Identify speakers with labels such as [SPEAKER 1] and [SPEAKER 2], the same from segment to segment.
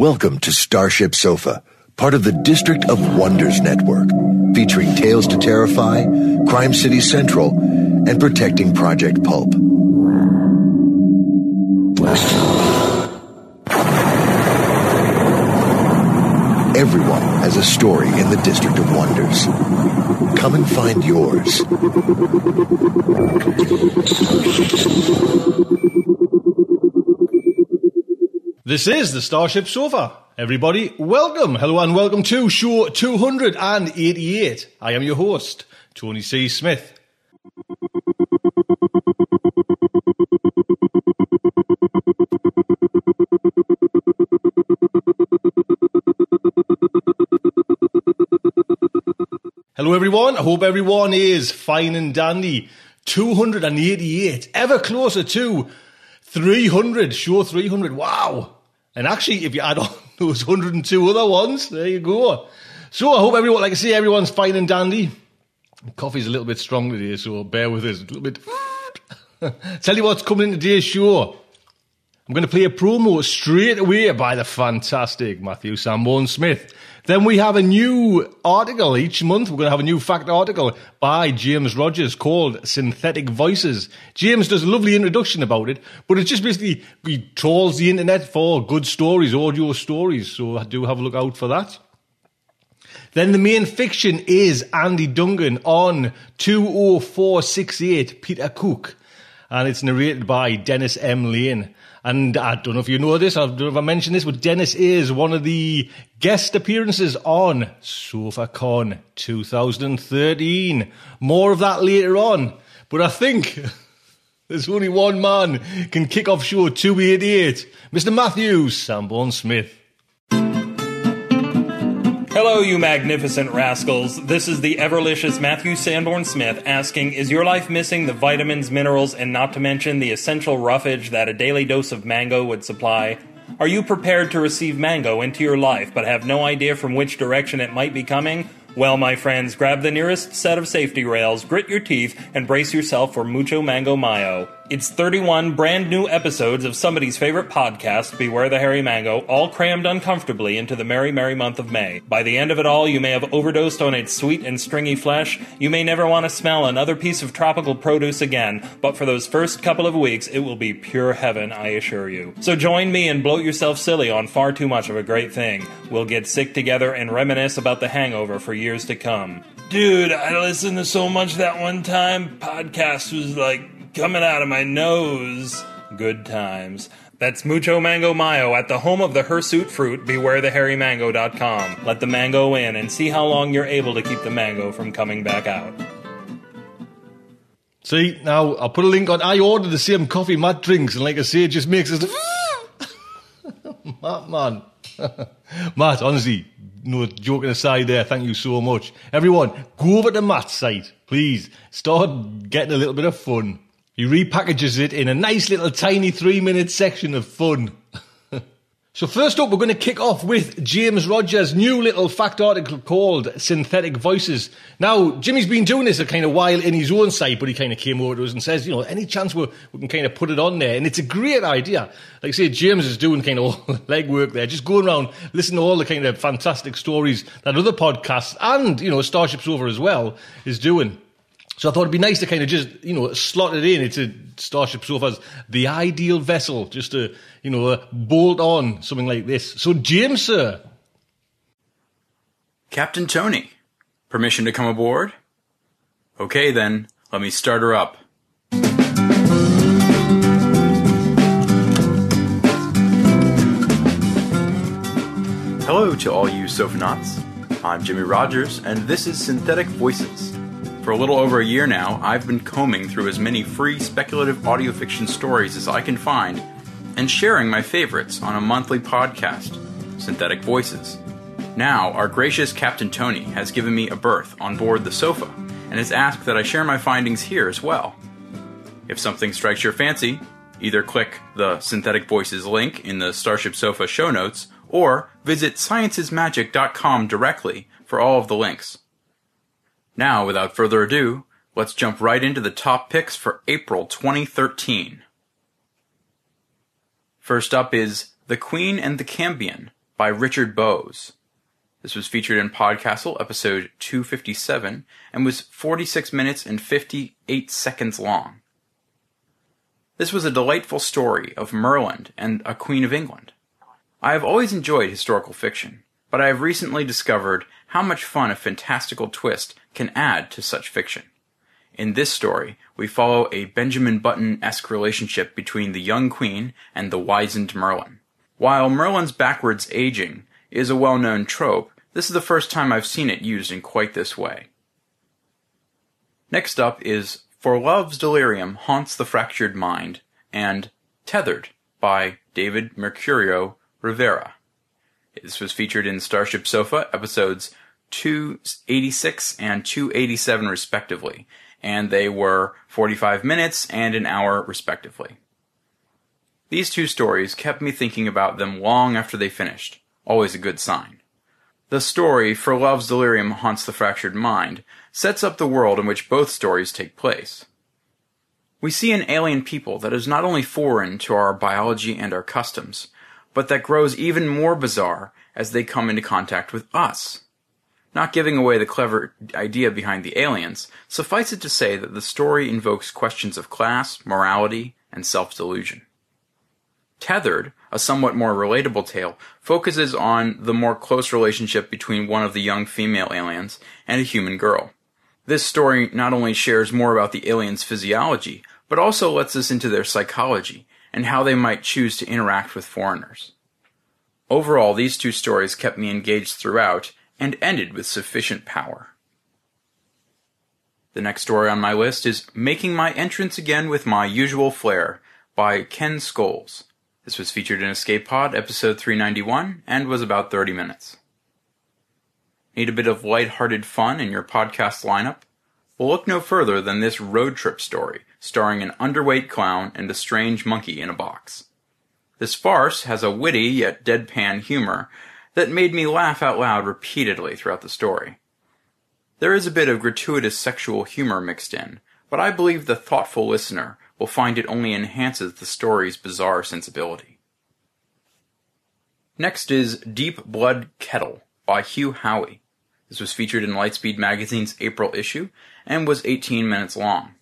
[SPEAKER 1] Welcome to Starship Sofa, part of the District of Wonders network, featuring Tales to Terrify, Crime City Central, and protecting Project Pulp. Everyone has a story in the District of Wonders. Come and find yours.
[SPEAKER 2] This is the Starship Sofa. Everybody, welcome. Hello and welcome to show 288. I am your host, Tony C. Smith. Hello everyone, I hope everyone is fine and dandy. 288, ever closer to 300, show 300, wow. And actually, if you add on those 102 other ones, there you go. So I hope everyone, like I say, everyone's fine and dandy. Coffee's a little bit strong today, so bear with us. A little bit. Tell you what's coming in today's show. I'm going to play a promo straight away by the fantastic Matthew Sanborn Smith. Then we have a new article each month. We're going to have a new fact article by James Rogers called Synthetic Voices. James does a lovely introduction about it, but it's just basically, he trawls the internet for good stories, audio stories, so I do have a look out for that. Then the main fiction is Andy Duncan on 20468 Peter Cook, and it's narrated by Dennis M. Lane. And I don't know if you know this, I don't know if I mentioned this, but Dennis is one of the guest appearances on SofaCon 2013. More of that later on. But I think there's only one man can kick off show 288, Mr. Matthew Sanborn Smith.
[SPEAKER 3] Hello, you magnificent rascals. This is the everlicious Matthew Sanborn Smith asking, is your life missing the vitamins, minerals, and not to mention the essential roughage that a daily dose of mango would supply? Are you prepared to receive mango into your life but have no idea from which direction it might be coming? Well, my friends, grab the nearest set of safety rails, grit your teeth, and brace yourself for Mucho Mango Mayo. It's 31 brand new episodes of somebody's favorite podcast, Beware the Hairy Mango, all crammed uncomfortably into the merry, merry month of May. By the end of it all, you may have overdosed on its sweet and stringy flesh. You may never want to smell another piece of tropical produce again, but for those first couple of weeks, it will be pure heaven, I assure you. So join me and bloat yourself silly on far too much of a great thing. We'll get sick together and reminisce about the hangover for years to come. Dude, I listened to so much that one time, podcast was like coming out of my nose. Good times. That's Mucho Mango Mayo at the home of the hirsute fruit, bewarethehairymango.com. Let the mango in and see how long you're able to keep the mango from coming back out.
[SPEAKER 2] See, now, I'll put a link on. I ordered the same coffee Matt drinks, and like I say, it just makes us... Matt, man. Matt, honestly, no joking aside there, thank you so much. Everyone, go over to Matt's site, please. Start getting a little bit of fun. He repackages it in a nice little tiny 3-minute section of fun. So first up, we're going to kick off with James Rogers' new little fact article called Synthetic Voices. Now, Jimmy's been doing this a kind of while in his own site, but he kind of came over to us and says, you know, any chance we can kind of put it on there? And it's a great idea. Like I say, James is doing kind of all the legwork there, just going around, listening to all the kind of fantastic stories that other podcasts and, you know, Starship Sofa as well is doing. So I thought it'd be nice to kind of just, you know, slot it in. It's a Starship Sofa's the ideal vessel just to, you know, bolt on something like this. So, James, sir.
[SPEAKER 4] Captain Tony, permission to come aboard? Okay, then, let me start her up. Hello to all you Sofanauts. I'm Jimmy Rogers, and this is Synthetic Voices. For a little over a year now, I've been combing through as many free speculative audio fiction stories as I can find and sharing my favorites on a monthly podcast, Synthetic Voices. Now, our gracious Captain Tony has given me a berth on board the sofa and has asked that I share my findings here as well. If something strikes your fancy, either click the Synthetic Voices link in the Starship Sofa show notes or visit sciencesmagic.com directly for all of the links. Now, without further ado, let's jump right into the top picks for April 2013. First up is The Queen and the Cambion by Richard Bowes. This was featured in Podcastle, episode 257, and was 46 minutes and 58 seconds long. This was a delightful story of Merlin and a Queen of England. I have always enjoyed historical fiction, but I have recently discovered how much fun a fantastical twist can add to such fiction. In this story, we follow a Benjamin Button-esque relationship between the young queen and the wizened Merlin. While Merlin's backwards aging is a well-known trope, this is the first time I've seen it used in quite this way. Next up is For Love's Delirium Haunts the Fractured Mind and Tethered by David Mercurio Rivera. This was featured in Starship Sofa, episodes 286 and 287 respectively, and they were 45 minutes and an hour respectively. These two stories kept me thinking about them long after they finished, always a good sign. The story, For Love's Delirium Haunts the Fractured Mind, sets up the world in which both stories take place. We see an alien people that is not only foreign to our biology and our customs, but that grows even more bizarre as they come into contact with us. Not giving away the clever idea behind the aliens, suffice it to say that the story invokes questions of class, morality, and self-delusion. Tethered, a somewhat more relatable tale, focuses on the more close relationship between one of the young female aliens and a human girl. This story not only shares more about the aliens' physiology, but also lets us into their psychology and how they might choose to interact with foreigners. Overall, these two stories kept me engaged throughout and ended with sufficient power. The next story on my list is Making My Entrance Again with My Usual Flair by Ken Scholes. This was featured in Escape Pod, episode 391, and was about 30 minutes. Need a bit of light-hearted fun in your podcast lineup? Well, look no further than this road trip story, starring an underweight clown and a strange monkey in a box. This farce has a witty yet deadpan humor that made me laugh out loud repeatedly throughout the story. There is a bit of gratuitous sexual humor mixed in, but I believe the thoughtful listener will find it only enhances the story's bizarre sensibility. Next is Deep Blood Kettle by Hugh Howey. This was featured in Lightspeed Magazine's April issue and was 18 minutes long.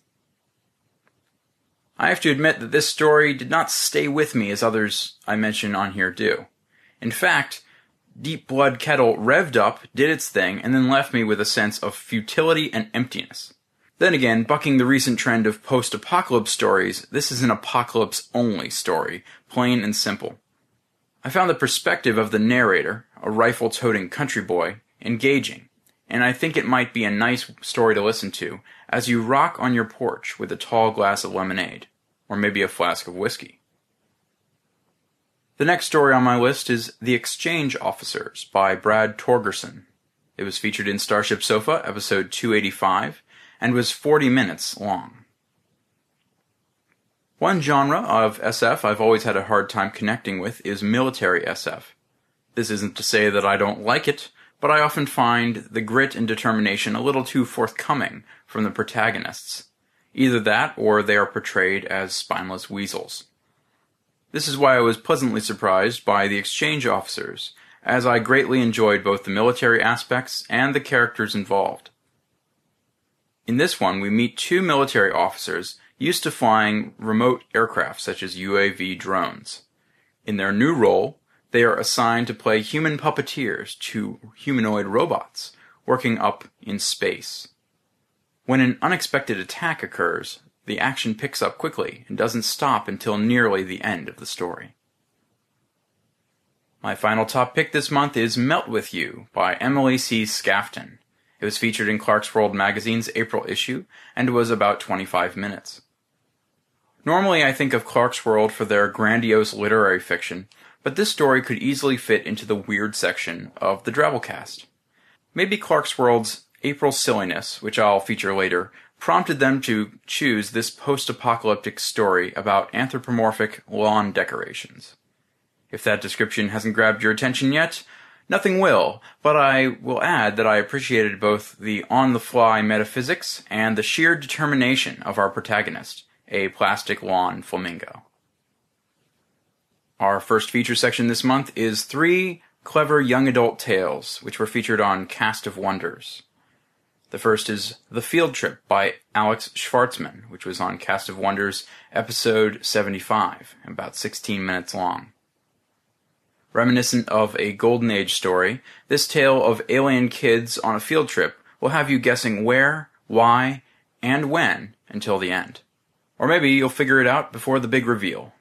[SPEAKER 4] I have to admit that this story did not stay with me as others I mention on here do. In fact, Deep Blood Kettle revved up, did its thing, and then left me with a sense of futility and emptiness. Then again, bucking the recent trend of post-apocalypse stories, this is an apocalypse-only story, plain and simple. I found the perspective of the narrator, a rifle-toting country boy, engaging, and I think it might be a nice story to listen to as you rock on your porch with a tall glass of lemonade, or maybe a flask of whiskey. The next story on my list is The Exchange Officers by Brad Torgerson. It was featured in Starship Sofa, episode 285, and was 40 minutes long. One genre of SF I've always had a hard time connecting with is military SF. This isn't to say that I don't like it, but I often find the grit and determination a little too forthcoming from the protagonists. Either that, or they are portrayed as spineless weasels. This is why I was pleasantly surprised by The Exchange Officers, as I greatly enjoyed both the military aspects and the characters involved. In this one, we meet two military officers used to flying remote aircraft such as UAV drones. In their new role, they are assigned to play human puppeteers to humanoid robots working up in space. When an unexpected attack occurs, the action picks up quickly and doesn't stop until nearly the end of the story. My final top pick this month is Melt With You by Emily C. Scafton. It was featured in Clarkesworld Magazine's April issue and was about 25 minutes. Normally I think of Clarkesworld for their grandiose literary fiction, but this story could easily fit into the weird section of the Drabblecast. Maybe Clarkesworld's April silliness, which I'll feature later, prompted them to choose this post-apocalyptic story about anthropomorphic lawn decorations. If that description hasn't grabbed your attention yet, nothing will, but I will add that I appreciated both the on-the-fly metaphysics and the sheer determination of our protagonist, a plastic lawn flamingo. Our first feature section this month is 3 clever young adult tales, which were featured on Cast of Wonders. The first is The Field Trip by Alex Schwartzman, which was on Cast of Wonders episode 75, about 16 minutes long. Reminiscent of a Golden Age story, this tale of alien kids on a field trip will have you guessing where, why, and when until the end. Or maybe you'll figure it out before the big reveal.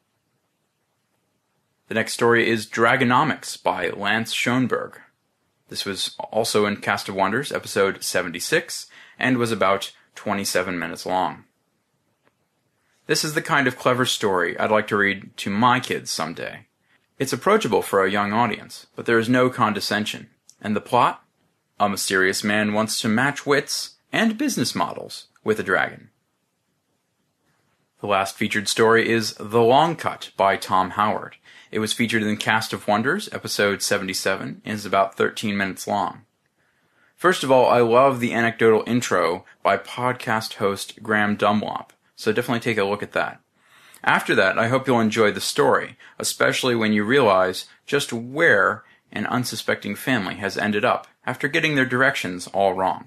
[SPEAKER 4] The next story is Dragonomics by Lance Schoenberg. This was also in Cast of Wonders, episode 76, and was about 27 minutes long. This is the kind of clever story I'd like to read to my kids someday. It's approachable for a young audience, but there is no condescension. And the plot? A mysterious man wants to match wits and business models with a dragon. The last featured story is The Long Cut by Tom Howard. It was featured in Cast of Wonders, episode 77, and is about 13 minutes long. First of all, I love the anecdotal intro by podcast host Graham Dunlop, so definitely take a look at that. After that, I hope you'll enjoy the story, especially when you realize just where an unsuspecting family has ended up after getting their directions all wrong.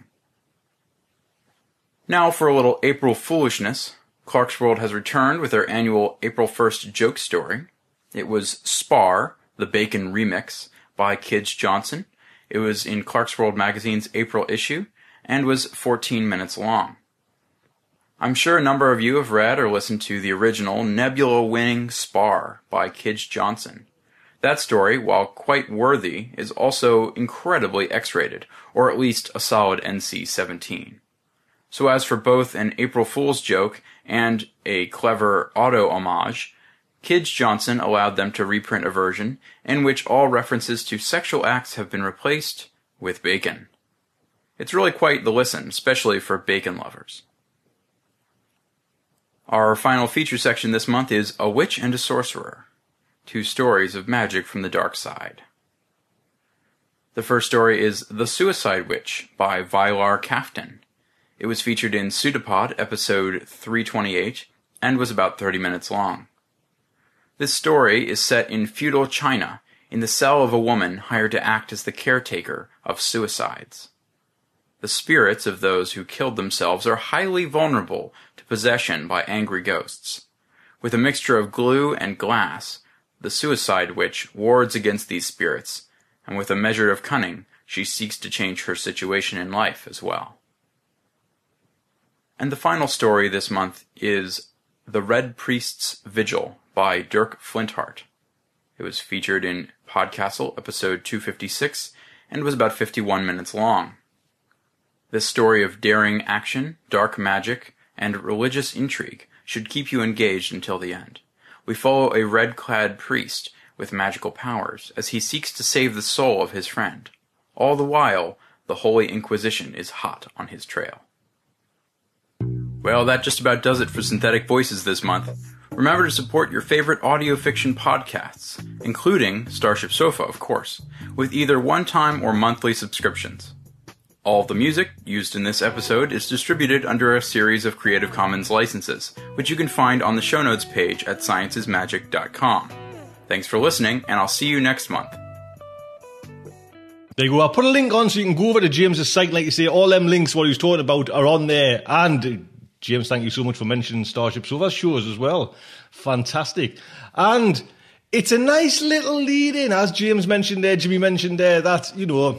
[SPEAKER 4] Now for a little April foolishness. Clarkesworld has returned with their annual April 1st joke story. It was Spar, the Bacon Remix, by Kids Johnson. It was in Clarkesworld magazine's April issue, and was 14 minutes long. I'm sure a number of you have read or listened to the original Nebula-winning Spar by Kids Johnson. That story, while quite worthy, is also incredibly X-rated, or at least a solid NC-17. So as for both an April Fool's joke and a clever auto-homage, Kids Johnson allowed them to reprint a version in which all references to sexual acts have been replaced with bacon. It's really quite the listen, especially for bacon lovers. Our final feature section this month is A Witch and a Sorcerer, 2 stories of magic from the dark side. The first story is The Suicide Witch by Vylar Kaftan. It was featured in Pseudopod episode 328 and was about 30 minutes long. This story is set in feudal China, in the cell of a woman hired to act as the caretaker of suicides. The spirits of those who killed themselves are highly vulnerable to possession by angry ghosts. With a mixture of glue and glass, the Suicide Witch wards against these spirits, and with a measure of cunning, she seeks to change her situation in life as well. And the final story this month is The Red Priest's Vigil by Dirk Flinthart. It was featured in Podcastle episode 256 and was about 51 minutes long. This story of daring action, dark magic, and religious intrigue should keep you engaged until the end. We follow a red-clad priest with magical powers as he seeks to save the soul of his friend. All the while, the Holy Inquisition is hot on his trail. Well, that just about does it for Synthetic Voices this month. Remember to support your favorite audio fiction podcasts, including Starship Sofa, of course, with either one-time or monthly subscriptions. All of the music used in this episode is distributed under a series of Creative Commons licenses, which you can find on the show notes page at sciencesmagic.com. Thanks for listening, and I'll see you next month.
[SPEAKER 2] There you go. I'll put a link on so you can go over to James's site. Like you say, all them links what he was talking about are on there. And James, thank you so much for mentioning Starship Sofa shows as well. Fantastic. And it's a nice little lead in, as James mentioned there, Jimmy mentioned there, that,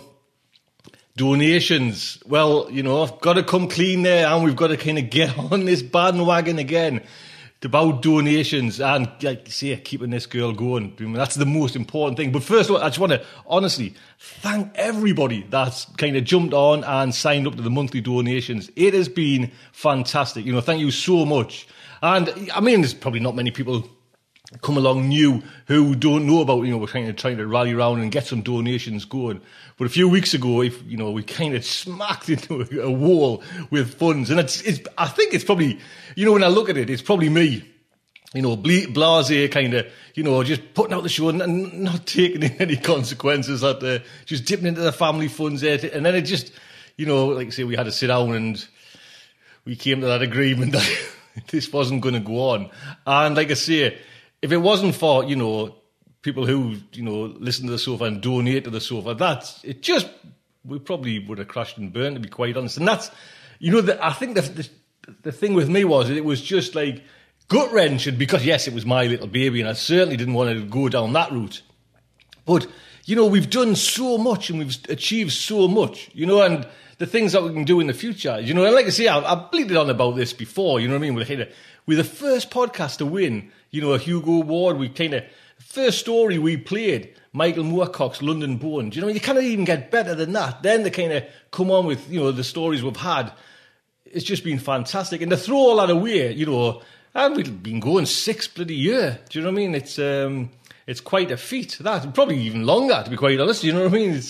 [SPEAKER 2] donations. Well, I've got to come clean there, and we've got to kind of get on this bandwagon again about donations and, like you say, keeping this girl going. That's the most important thing. But first of all, I just want to honestly thank everybody that's kind of jumped on and signed up to the monthly donations. It has been fantastic. Thank you so much. And I mean, there's probably not many people come along new who don't know about, we're kind of trying to rally around and get some donations going. But a few weeks ago, we kind of smacked into a wall with funds. And I think it's probably, when I look at it, it's probably me, blasé kind of, just putting out the show and not taking any consequences, just dipping into the family funds there. And then it just, like I say, we had to sit down and we came to that agreement that this wasn't going to go on. And like I say, if it wasn't for, people who, listen to the sofa and donate to the sofa, we probably would have crashed and burned, to be quite honest. And that's, I think the thing with me was, it was just like gut-wrenching, because yes, it was my little baby, and I certainly didn't want to go down that route. But, we've done so much and we've achieved so much, and the things that we can do in the future, and like I say, I've bleated on about this before, you know what I mean? We're the first podcast to win, a Hugo Award. First story we played, Michael Moorcock's London Bone. You cannot even get better than that. Then they kind of come on with, the stories we've had. It's just been fantastic. And to throw all that away, and we've been going 6 bloody year. Do you know what I mean? It's quite a feat. That probably even longer, to be quite honest. You know what I mean?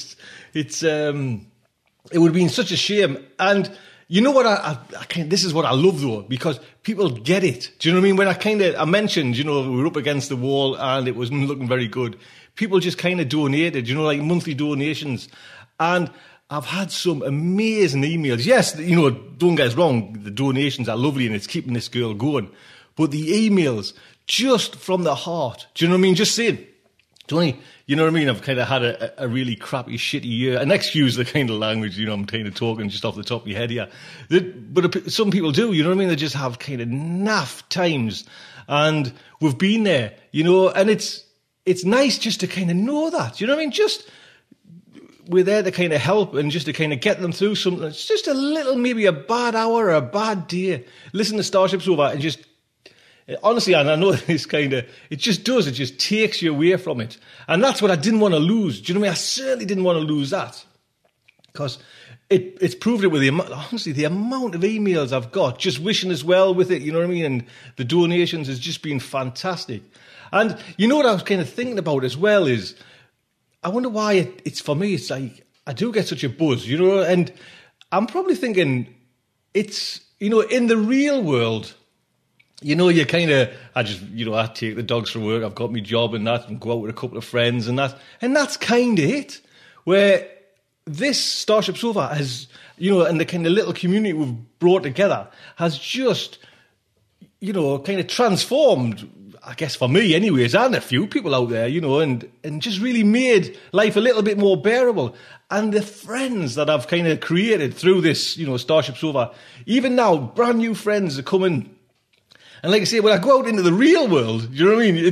[SPEAKER 2] It would have been such a shame. And you know what? This is what I love though, because people get it. Do you know what I mean? When I mentioned, we were up against the wall and it wasn't looking very good. People just kind of donated, like monthly donations. And I've had some amazing emails. Yes, don't get us wrong, the donations are lovely and it's keeping this girl going. But the emails, just from the heart, do you know what I mean? Just saying, Tony, you know what I mean? I've kind of had a really crappy, shitty year. And excuse the kind of language, I'm kind of talking just off the top of your head here. But some people do, you know what I mean? They just have kind of naff times. And we've been there, and it's nice just to kind of know that, you know what I mean? Just, we're there to kind of help and just to kind of get them through something. It's just a little, maybe a bad hour or a bad day. Listen to Starship Sofa and just, honestly, and I know this it just takes you away from it. And that's what I didn't want to lose. Do you know what I mean? I certainly didn't want to lose that. Because it's proved it with the amount of emails I've got, just wishing as well with it, you know what I mean? And the donations has just been fantastic. And what I was kind of thinking about as well is, I wonder why it's for me, it's like, I do get such a buzz, and I'm probably thinking it's, in the real world, you kind of, I take the dogs for work, I've got my job and that, and go out with a couple of friends and that's kind of it. Where this Starship Sofa has, and the kind of little community we've brought together has just, kind of transformed, I guess for me anyways, and a few people out there, and just really made life a little bit more bearable. And the friends that I've kind of created through this, Starship Sofa, even now, brand new friends are coming. And like I say, when I go out into the real world, you know what I mean?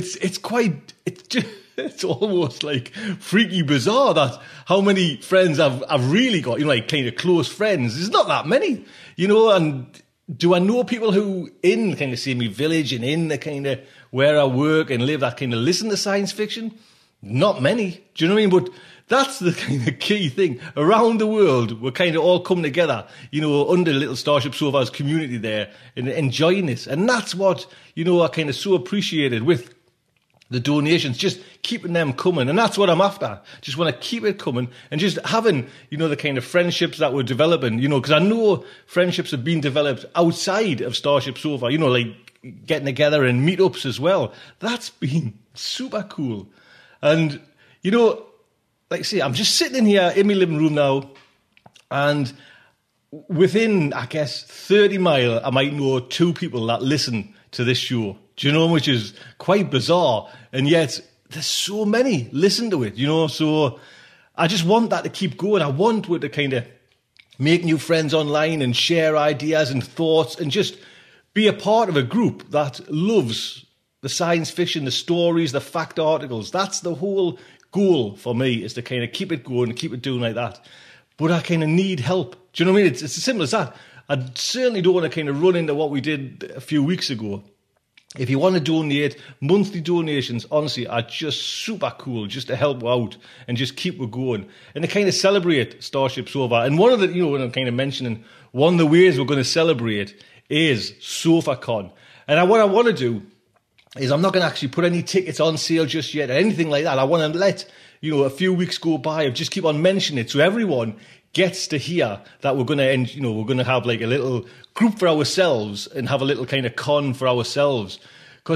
[SPEAKER 2] It's almost like freaky bizarre that how many friends I've really got, like kind of close friends. There's not that many, and do I know people who in kind of see me village and in the kind of where I work and live that kind of listen to science fiction? Not many. Do you know what I mean? But that's the kind of key thing. Around the world, we're kind of all coming together, under Little Starship Sofa's community there and enjoying this. And that's what, I kind of so appreciated with the donations, just keeping them coming. And that's what I'm after. Just want to keep it coming and just having, the kind of friendships that we're developing, because I know friendships have been developed outside of Starship Sofa, like getting together and meetups as well. That's been super cool. And, like I say, I'm just sitting in here in my living room now, and within, I guess, 30 miles, I might know 2 people that listen to this show. Do you know, which is quite bizarre, and yet there's so many listen to it, so I just want that to keep going. I want to kind of make new friends online and share ideas and thoughts and just be a part of a group that loves the science fiction, the stories, the fact articles. That's the whole goal for me, is to kind of keep it going and keep it doing like that. But I kind of need help. Do you know what I mean? It's as simple as that. I certainly don't want to kind of run into what we did a few weeks ago. If you want to donate, monthly donations, honestly, are just super cool, just to help out and just keep it going. And to kind of celebrate Starship Sofa. And one of the, when I'm kind of mentioning, one of the ways we're going to celebrate is SofaCon. And what I want to do is I'm not going to actually put any tickets on sale just yet or anything like that. I want to let, a few weeks go by and just keep on mentioning it so everyone gets to hear that we're going to we're going to have like a little group for ourselves and have a little kind of con for ourselves. Because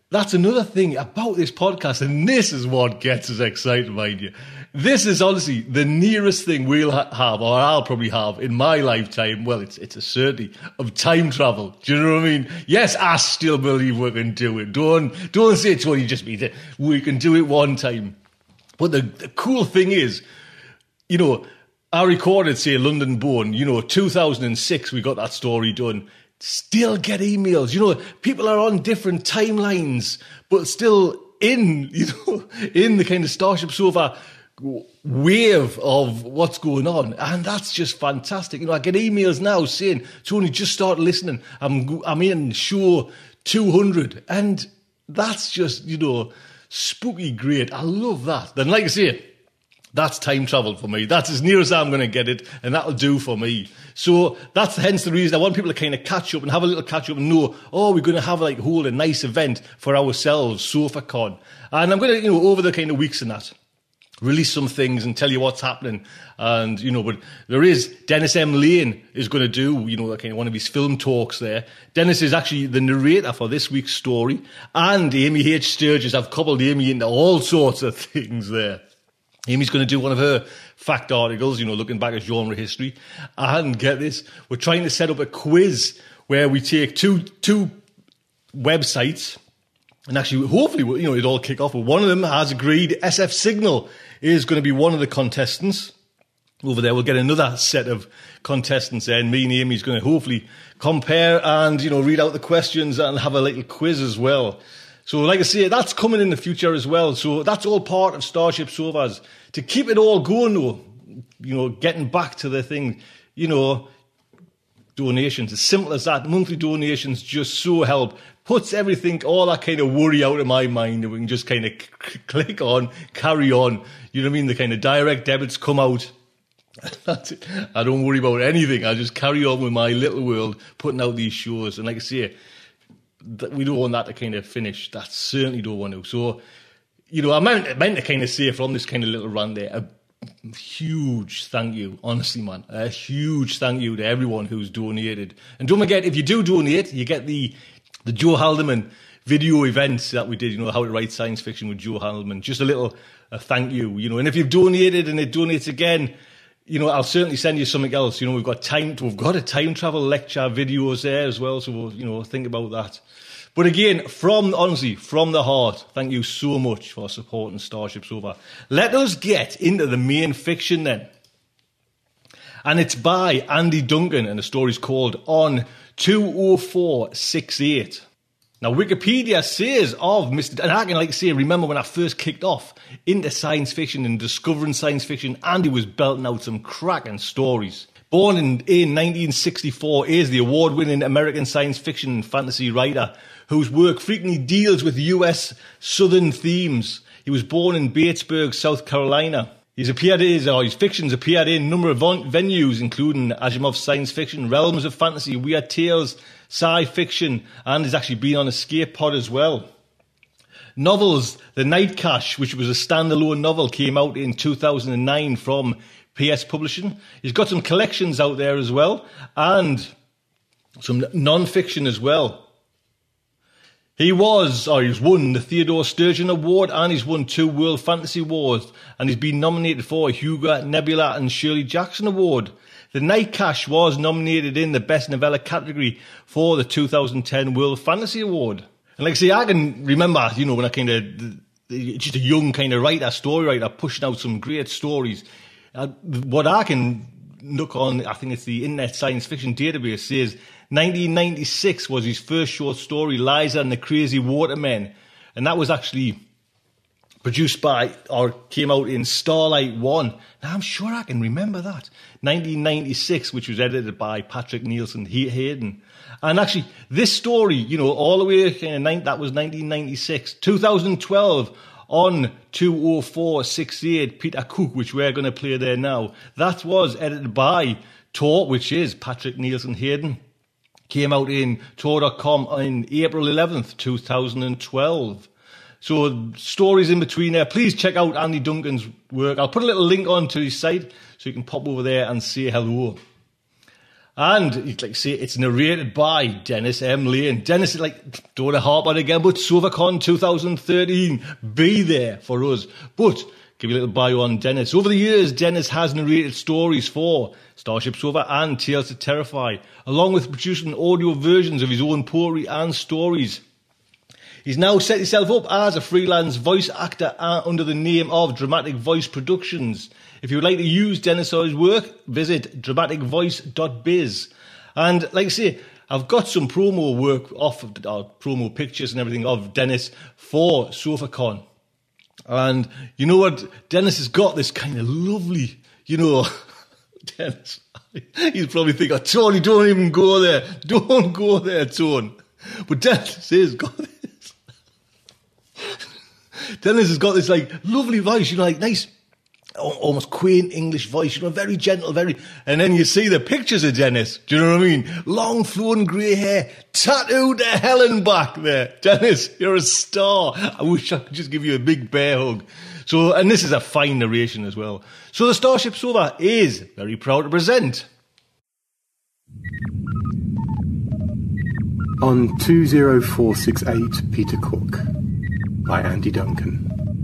[SPEAKER 2] that's another thing about this podcast, and this is what gets us excited, mind you. This is honestly the nearest thing we'll have, or I'll probably have in my lifetime. Well, it's a certainty of time travel. Do you know what I mean? Yes, I still believe we can do it. Don't say it's only just me. We can do it one time. But the cool thing is, you know, I recorded, say, London Bone, 2006, we got that story done. Still get emails. People are on different timelines, but still in the kind of Starship Sofa wave of what's going on. And that's just fantastic. I get emails now saying, Tony, just start listening. I'm in show 200. And that's just, spooky great. I love that. Then, like I say, that's time travel for me. That's as near as I'm going to get it, and that'll do for me. So that's hence the reason I want people to kind of catch up and have a little catch up and know, we're going to have hold a nice event for ourselves, SofaCon. And I'm going to, over the kind of weeks and that, release some things and tell you what's happening. And, but there is, Dennis M. Lane is going to do, kind of one of his film talks there. Dennis is actually the narrator for this week's story. And Amy H. Sturgis, I've coupled Amy into all sorts of things there. Amy's going to do one of her fact articles, looking back at genre history. And get this, we're trying to set up a quiz where we take two websites, and actually, hopefully, it all kick off. But one of them has agreed. SF Signal is going to be one of the contestants. Over there, we'll get another set of contestants there, and me and Amy's going to hopefully compare and, read out the questions and have a little quiz as well. So, like I say, that's coming in the future as well. So that's all part of Starship Sofas. To keep it all going, though, getting back to the thing, donations, as simple as that. Monthly donations just so help. Puts everything, all that kind of worry out of my mind, and we can just kind of click on, carry on. You know what I mean? The kind of direct debits come out. That's it. I don't worry about anything. I just carry on with my little world, putting out these shows. And like I say, we don't want that to kind of finish. That certainly don't want to. So, I meant to kind of say from this kind of little run there, a huge thank you, honestly, man. A huge thank you to everyone who's donated. And don't forget, if you do donate, you get the Joe Haldeman video events that we did, how to write science fiction with Joe Haldeman. Just a little thank you, And if you've donated and it donates again, I'll certainly send you something else. We've got a time travel lecture videos there as well. So, think about that. But again, from the heart, thank you so much for supporting Starship Sofa. Let us get into the main fiction then. And it's by Andy Duncan, and the story's called On 20468. Now, Wikipedia says of Mr. And I can remember when I first kicked off into science fiction and discovering science fiction, Andy was belting out some cracking stories. Born in 1964, is the award-winning American science fiction and fantasy writer whose work frequently deals with U.S. Southern themes. He was born in Batesburg, South Carolina. His fiction's appeared in a number of venues, including Asimov's science fiction, Realms of Fantasy, Weird Tales, sci-fiction, and has actually been on Escape Pod as well. Novels, The Night Cache, which was a standalone novel, came out in 2009 from PS Publishing. He's got some collections out there as well, and some non-fiction as well. He's won the Theodore Sturgeon Award, and he's won 2 World Fantasy Awards, and he's been nominated for a Hugo, Nebula and Shirley Jackson Award. The Night Cache was nominated in the Best Novella category for the 2010 World Fantasy Award. And like I say, I can remember, when I kind of, just a young kind of writer, story writer, pushing out some great stories. What I can look on, I think it's the Internet Science Fiction Database, says 1996 was his first short story, Liza and the Crazy Watermen. And that was actually produced by, or came out in Starlight 1. Now, I'm sure I can remember that. 1996, which was edited by Patrick Nielsen Hayden. And actually, this story, all the way, that was 1996. 2012, on 20468, Peter Cook, which we're going to play there now. That was edited by Tor, which is Patrick Nielsen Hayden. Came out in Tor.com on April 11th, 2012. So stories in between there. Please check out Andy Duncan's work. I'll put a little link onto his site so you can pop over there and say hello. And like say, it's narrated by Dennis M. Lane. Dennis, like, don't want to harp on it again, but SofaCon 2013, be there for us. But give you a little bio on Dennis. Over the years, Dennis has narrated stories for Starship Sofa and Tales to Terrify, along with producing audio versions of his own poetry and stories. He's now set himself up as a freelance voice actor under the name of Dramatic Voice Productions. If you would like to use Dennis or his work, visit dramaticvoice.biz. And like I say, I've got some promo work promo pictures and everything of Dennis for SofaCon. And you know what? Dennis has got this kind of lovely, Dennis, he's probably thinking, Tony, don't even go there. Don't go there, Tony. But Dennis has got this. Dennis has got this, like, lovely voice, like, nice, almost quaint English voice, very gentle, and then you see the pictures of Dennis, do you know what I mean? Long flowing grey hair, tattooed to hell and back there. Dennis, you're a star. I wish I could just give you a big bear hug. So, and this is a fine narration as well. So the Starship Sofa is very proud to present.
[SPEAKER 5] On 20468 Peter Cook by Andy Duncan.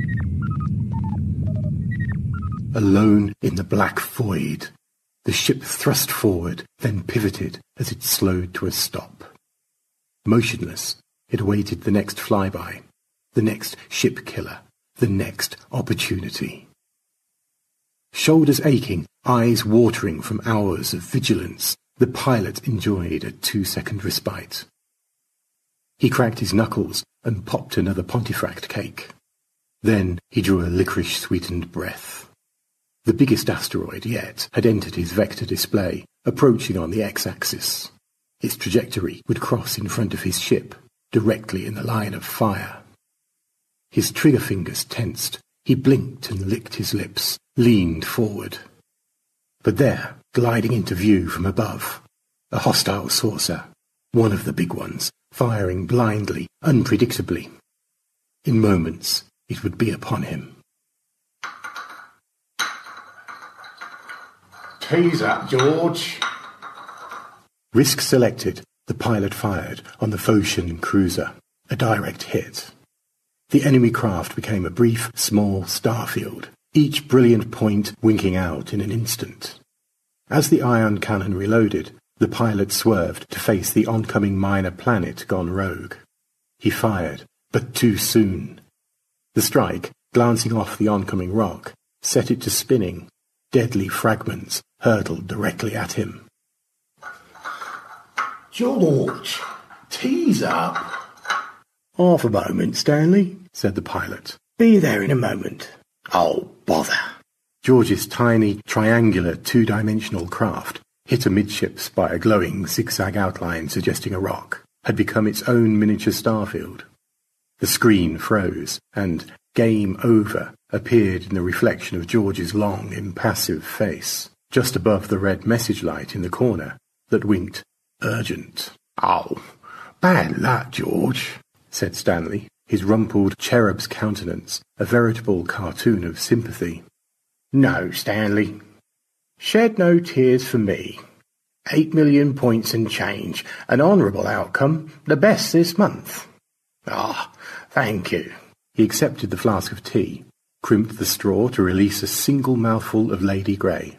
[SPEAKER 5] Alone in the black void, the ship thrust forward, then pivoted as it slowed to a stop. Motionless, it awaited the next flyby, the next ship killer, the next opportunity. Shoulders aching, eyes watering from hours of vigilance, the pilot enjoyed a 2-second respite. He cracked his knuckles and popped another Pontefract cake. Then he drew a licorice-sweetened breath. The biggest asteroid yet had entered his vector display, approaching on the x-axis. Its trajectory would cross in front of his ship, directly in the line of fire. His trigger fingers tensed. He blinked and licked his lips, leaned forward. But there, gliding into view from above, a hostile saucer, one of the big ones, firing blindly, unpredictably. In moments, it would be upon him.
[SPEAKER 6] Tease up, George.
[SPEAKER 5] Risk selected, the pilot fired on the Phocian cruiser, a direct hit. The enemy craft became a brief, small starfield, each brilliant point winking out in an instant. As the ion cannon reloaded, the pilot swerved to face the oncoming minor planet gone rogue. He fired, but too soon. The strike, glancing off the oncoming rock, set it to spinning. Deadly fragments hurtled directly at him.
[SPEAKER 6] George, tease up.
[SPEAKER 5] Half a moment, Stanley, said the pilot. Be there in a moment.
[SPEAKER 6] Oh, bother.
[SPEAKER 5] George's tiny, triangular, 2-dimensional craft, hit amidships by a glowing zigzag outline suggesting a rock, had become its own miniature starfield. The screen froze, and "Game Over" appeared in the reflection of George's long, impassive face, just above the red message light in the corner that winked urgent.
[SPEAKER 6] Oh, bad luck, George,
[SPEAKER 5] said Stanley, his rumpled cherub's countenance a veritable cartoon of sympathy.
[SPEAKER 6] No, Stanley. Shed no tears for me. 8 million points and change. An honourable outcome. The best this month. Ah, thank you.
[SPEAKER 5] He accepted the flask of tea, crimped the straw to release a single mouthful of Lady Grey.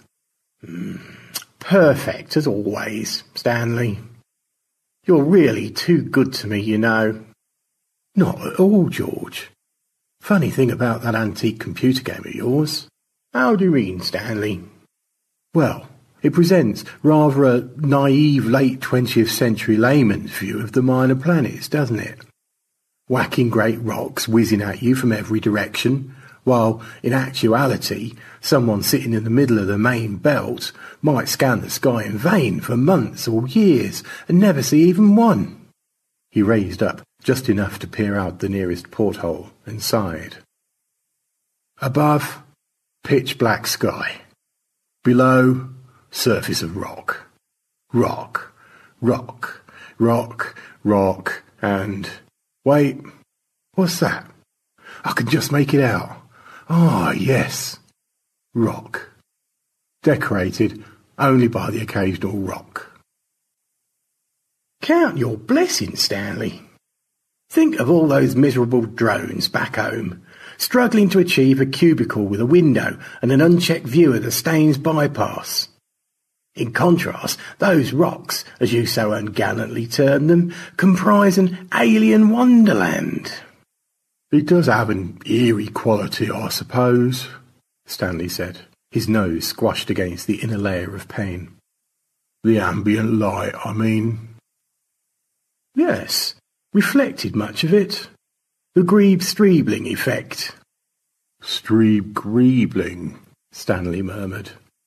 [SPEAKER 6] Perfect, as always, Stanley. You're really too good to me, you know.
[SPEAKER 5] Not at all, George. Funny thing about that antique computer game of yours.
[SPEAKER 6] How do you mean, Stanley?
[SPEAKER 5] Well, it presents rather a naive late 20th century layman's view of the minor planets, doesn't it? Whacking great rocks whizzing at you from every direction, while, in actuality, someone sitting in the middle of the main belt might scan the sky in vain for months or years and never see even one. He raised up just enough to peer out the nearest porthole and sighed. Above, pitch black sky. Below, surface of rock. Rock, rock, rock, rock, and... Wait, what's that? I can just make it out. Ah, yes. Rock. Decorated only by the occasional rock.
[SPEAKER 6] Count your blessings, Stanley. Think of all those miserable drones back home, struggling to achieve a cubicle with a window and an unchecked view of the Staines bypass. In contrast, those rocks, as you so ungallantly term them, comprise an alien wonderland.
[SPEAKER 5] It does have an eerie quality, I suppose, Stanley said, his nose squashed against the inner layer of pain. The ambient light, I mean.
[SPEAKER 6] Yes, reflected much of it. The Grebe-Streebling effect.
[SPEAKER 5] Streeb-Greebling, Stanley murmured.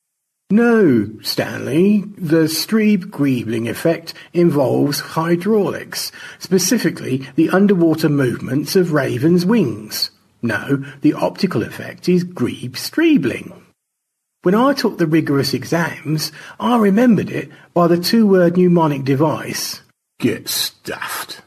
[SPEAKER 6] No, Stanley, the Streeb-Greebling effect involves hydraulics, specifically the underwater movements of ravens' wings. No, the optical effect is Grebe-Streebling. When I took the rigorous exams, I remembered it by the two-word mnemonic device.
[SPEAKER 5] Get stuffed.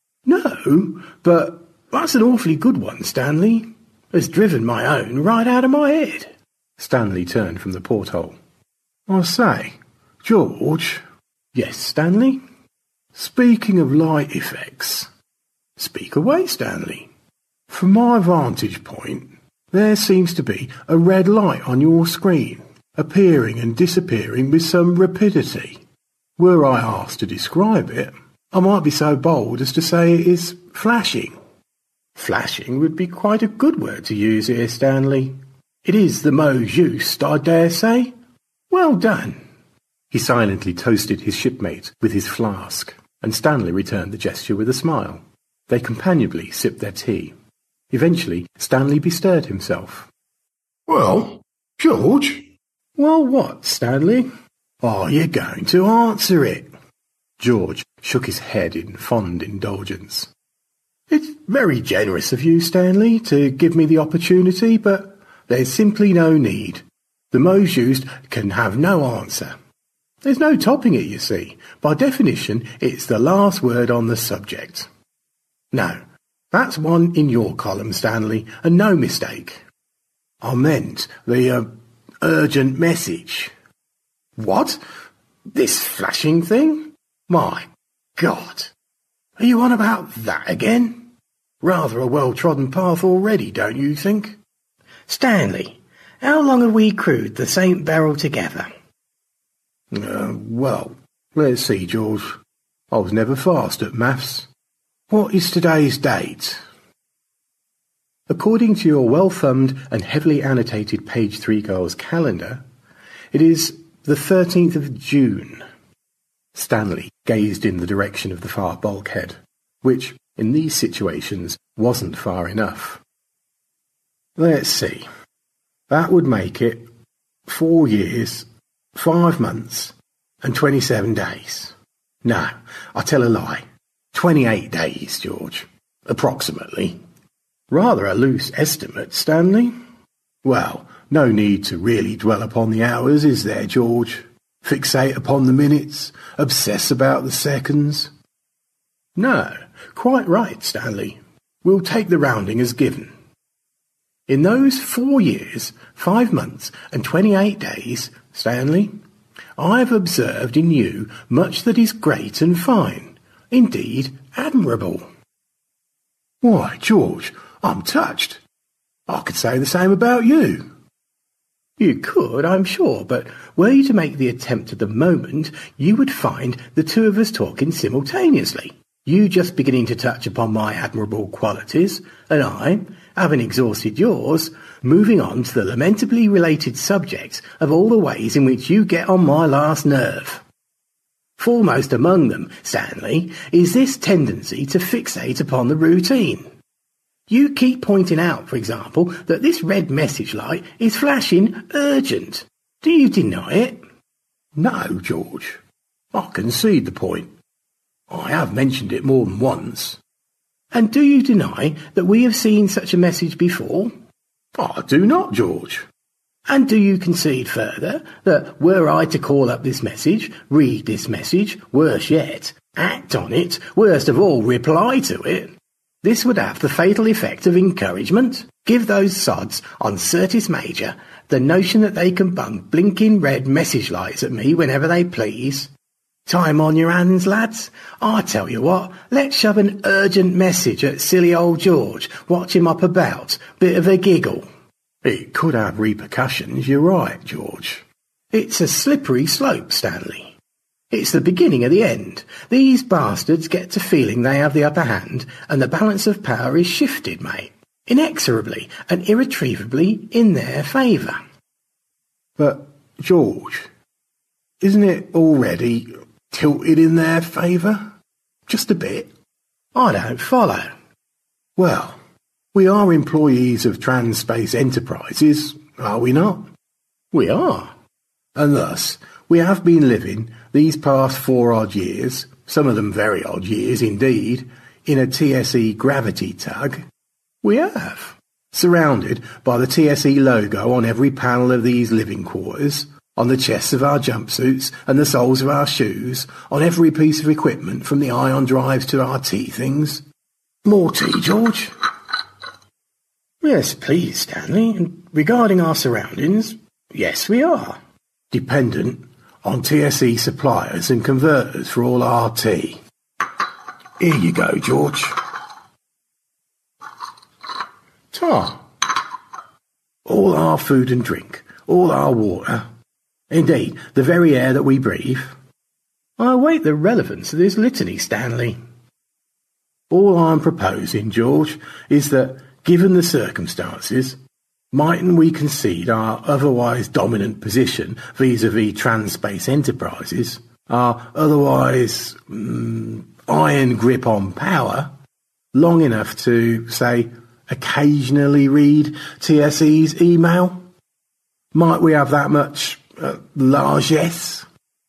[SPEAKER 6] No, but that's an awfully good one, Stanley. Has driven my own right out of my head.
[SPEAKER 5] Stanley turned from the porthole. I say, George.
[SPEAKER 6] Yes, Stanley?
[SPEAKER 5] Speaking of light effects.
[SPEAKER 6] Speak away, Stanley.
[SPEAKER 5] From my vantage point, there seems to be a red light on your screen, appearing and disappearing with some rapidity. Were I asked to describe it, I might be so bold as to say it is flashing.
[SPEAKER 6] Flashing would be quite a good word to use here, Stanley. It is the mot juste, I dare say. Well done.
[SPEAKER 5] He silently toasted his shipmate with his flask, and Stanley returned the gesture with a smile. They companionably sipped their tea. Eventually, Stanley bestirred himself.
[SPEAKER 6] Well, George? Well, what, Stanley? Are you going to answer it?
[SPEAKER 5] George shook his head in fond indulgence.
[SPEAKER 6] It's very generous of you, Stanley, to give me the opportunity, but there's simply no need. The mot juste can have no answer. There's no topping it, you see. By definition, it's the last word on the subject. No, that's one in your column, Stanley, and no mistake. I meant the urgent message. What? This flashing thing? My God! Are you on about that again? Rather a well-trodden path already, don't you think? Stanley, how long have we crewed the St. Beryl together?
[SPEAKER 5] Well, let's see, George. I was never fast at maths. What is today's date?
[SPEAKER 6] According to your well-thumbed and heavily annotated page 3 girl's calendar, it is the 13th of June.
[SPEAKER 5] Stanley gazed in the direction of the far bulkhead, which, in these situations, wasn't far enough.
[SPEAKER 6] Let's see. That would make it 4 years, 5 months, and 27 days. No, I tell a lie. 28 days, George. Approximately. Rather a loose estimate, Stanley. Well, no need to really dwell upon the hours, is there, George? Fixate upon the minutes, obsess about the seconds. No, quite right, Stanley. We'll take the rounding as given. In those 4 years, 5 months, and 28 days, Stanley, I have observed in you much that is great and fine, indeed admirable.
[SPEAKER 5] Why, George, I'm touched.
[SPEAKER 6] I could say the same about you. You could, I'm sure, but were you to make the attempt at the moment, you would find the two of us talking simultaneously. You just beginning to touch upon my admirable qualities, and I, having exhausted yours, moving on to the lamentably related subject of all the ways in which you get on my last nerve. Foremost among them, Stanley, is this tendency to fixate upon the routine. You keep pointing out, for example, that this red message light is flashing urgent. Do you deny it?
[SPEAKER 5] No, George. I concede the point. I have mentioned it more than once.
[SPEAKER 6] And do you deny that we have seen such a message before?
[SPEAKER 5] I do not, George.
[SPEAKER 6] And do you concede further that were I to call up this message, read this message, worse yet, act on it, worst of all, reply to it, this would have the fatal effect of encouragement? Give those sods on Certis Major the notion that they can bung blinking red message lights at me whenever they please? Time on your hands, lads. I tell you what, let's shove an urgent message at silly old George. Watch him up about. Bit of a giggle. It could have repercussions, you're right, George. It's a slippery slope, Stanley. It's the beginning of the end. These bastards get to feeling they have the upper hand, and the balance of power is shifted, mate. Inexorably and irretrievably in their favour.
[SPEAKER 5] But, George, isn't it already tilted in their favour? Just a bit.
[SPEAKER 6] I don't follow.
[SPEAKER 5] Well, we are employees of Transspace Enterprises, are we not?
[SPEAKER 6] We are.
[SPEAKER 5] And thus, we have been living these past 4 odd years, some of them very odd years indeed, in a TSE gravity tug.
[SPEAKER 6] We have.
[SPEAKER 5] Surrounded by the TSE logo on every panel of these living quarters, on the chests of our jumpsuits and the soles of our shoes, on every piece of equipment from the ion drives to our tea things. More tea, George?
[SPEAKER 6] Yes, please, Stanley. And regarding our surroundings, yes, we are.
[SPEAKER 5] Dependent on TSE suppliers and converters for all our tea. Here you go, George.
[SPEAKER 6] Tom.
[SPEAKER 5] All our food and drink, all our water, indeed, the very air that we breathe.
[SPEAKER 6] I await the relevance of this litany, Stanley.
[SPEAKER 5] All I'm proposing, George, is that, given the circumstances, mightn't we concede our otherwise dominant position vis-à-vis Transspace Enterprises, our otherwise iron grip on power, long enough to, say, occasionally read TSE's email? Might we have that much largesse?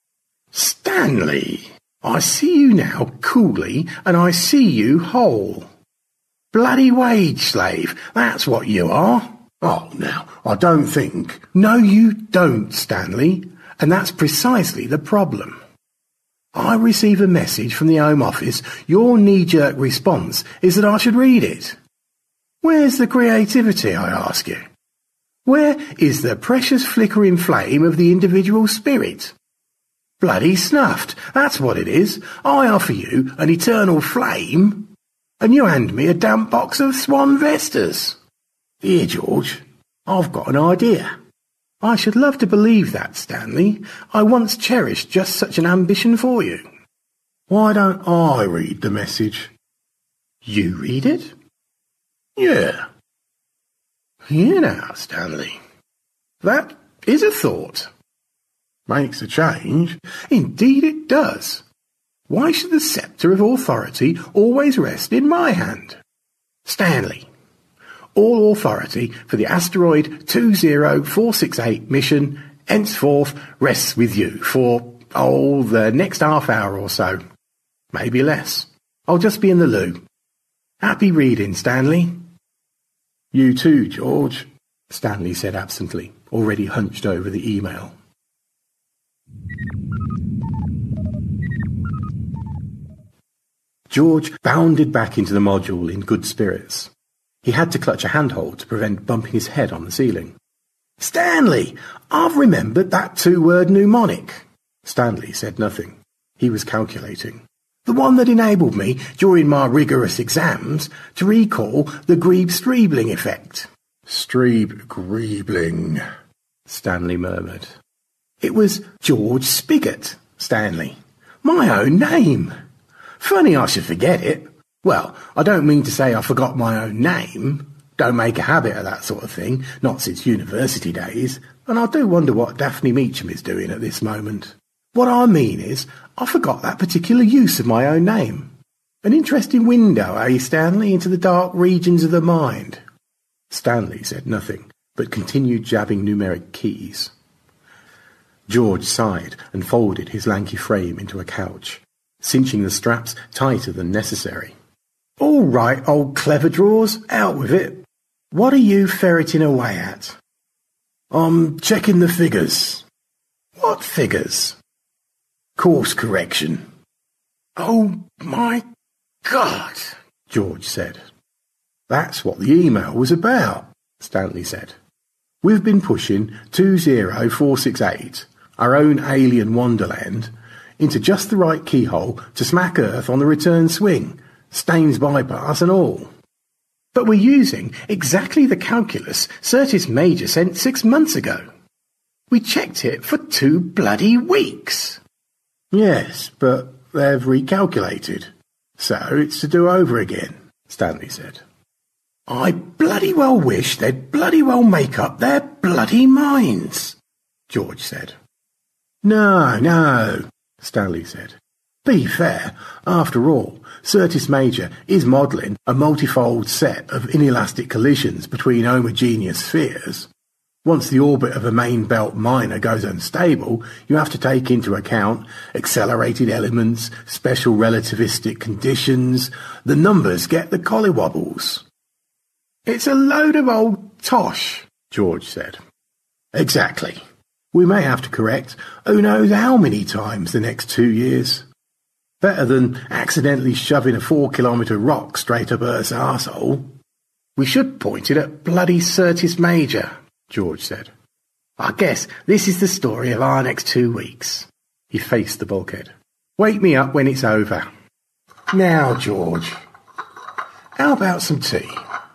[SPEAKER 6] Stanley, I see you now coolly, and I see you whole. Bloody wage slave, that's what you are.
[SPEAKER 5] Oh, now, I don't think...
[SPEAKER 6] No, you don't, Stanley, and that's precisely the problem. I receive a message from the Home Office. Your knee-jerk response is that I should read it. Where's the creativity, I ask you? Where is the precious flickering flame of the individual spirit? Bloody snuffed, that's what it is. I offer you an eternal flame, and you hand me a damp box of Swan Vestas.
[SPEAKER 5] Here, George, I've got an idea.
[SPEAKER 6] I should love to believe that, Stanley. I once cherished just such an ambition for you.
[SPEAKER 5] Why don't I read the message?
[SPEAKER 6] You read it?
[SPEAKER 5] Yeah.
[SPEAKER 6] Here now, Stanley. That is a thought.
[SPEAKER 5] Makes a change.
[SPEAKER 6] Indeed it does. Why should the sceptre of authority always rest in my hand? Stanley, all authority for the asteroid 20468 mission henceforth rests with you for, the next half hour or so. Maybe less. I'll just be in the loo. Happy reading, Stanley.
[SPEAKER 5] You too, George, Stanley said absently, already hunched over the email. George bounded back into the module in good spirits. He had to clutch a handhold to prevent bumping his head on the ceiling.
[SPEAKER 6] Stanley, I've remembered that 2-word mnemonic.
[SPEAKER 5] Stanley said nothing. He was calculating.
[SPEAKER 6] The one that enabled me, during my rigorous exams, to recall the Grebe-Streebling effect.
[SPEAKER 5] Streeb-Greebling, Stanley murmured.
[SPEAKER 6] It was George Spigot, Stanley. My own name. Funny I should forget it. Well, I don't mean to say I forgot my own name. Don't make a habit of that sort of thing, not since university days. And I do wonder what Daphne Meacham is doing at this moment. What I mean is, I forgot that particular use of my own name. An interesting window, eh, Stanley, into the dark regions of the mind.
[SPEAKER 5] Stanley said nothing, but continued jabbing numeric keys. George sighed and folded his lanky frame into a couch, cinching the straps tighter than necessary.
[SPEAKER 6] All right, old clever drawers, out with it. What are you ferreting away at?
[SPEAKER 5] I'm checking the figures.
[SPEAKER 6] What figures?
[SPEAKER 5] Course correction.
[SPEAKER 6] Oh, my God, George said.
[SPEAKER 5] That's what the email was about, Stanley said. We've been pushing 20468, our own alien wonderland, into just the right keyhole to smack Earth on the return swing, Staines bypass and all. But we're using exactly the calculus Syrtis Major sent 6 months ago. We checked it for 2 bloody weeks. Yes, but they've recalculated, so it's to do over again, Stanley said. I bloody well wish they'd bloody well make up their bloody minds, George said. No, Stanley said. Be fair, after all, Syrtis Major is modelling a multifold set of inelastic collisions between homogeneous spheres. Once the orbit of a main belt minor goes unstable, you have to take into account accelerated elements, special relativistic conditions. The numbers get the collywobbles. It's a load of old tosh, George said. Exactly. We may have to correct who knows how many times the next 2 years. Better than accidentally shoving a 4-kilometre rock straight up Earth's arsehole. We should point it at bloody Syrtis Major, George said. I guess this is the story of our next 2 weeks. He faced the bulkhead. Wake me up when it's over. Now, George, how about some tea?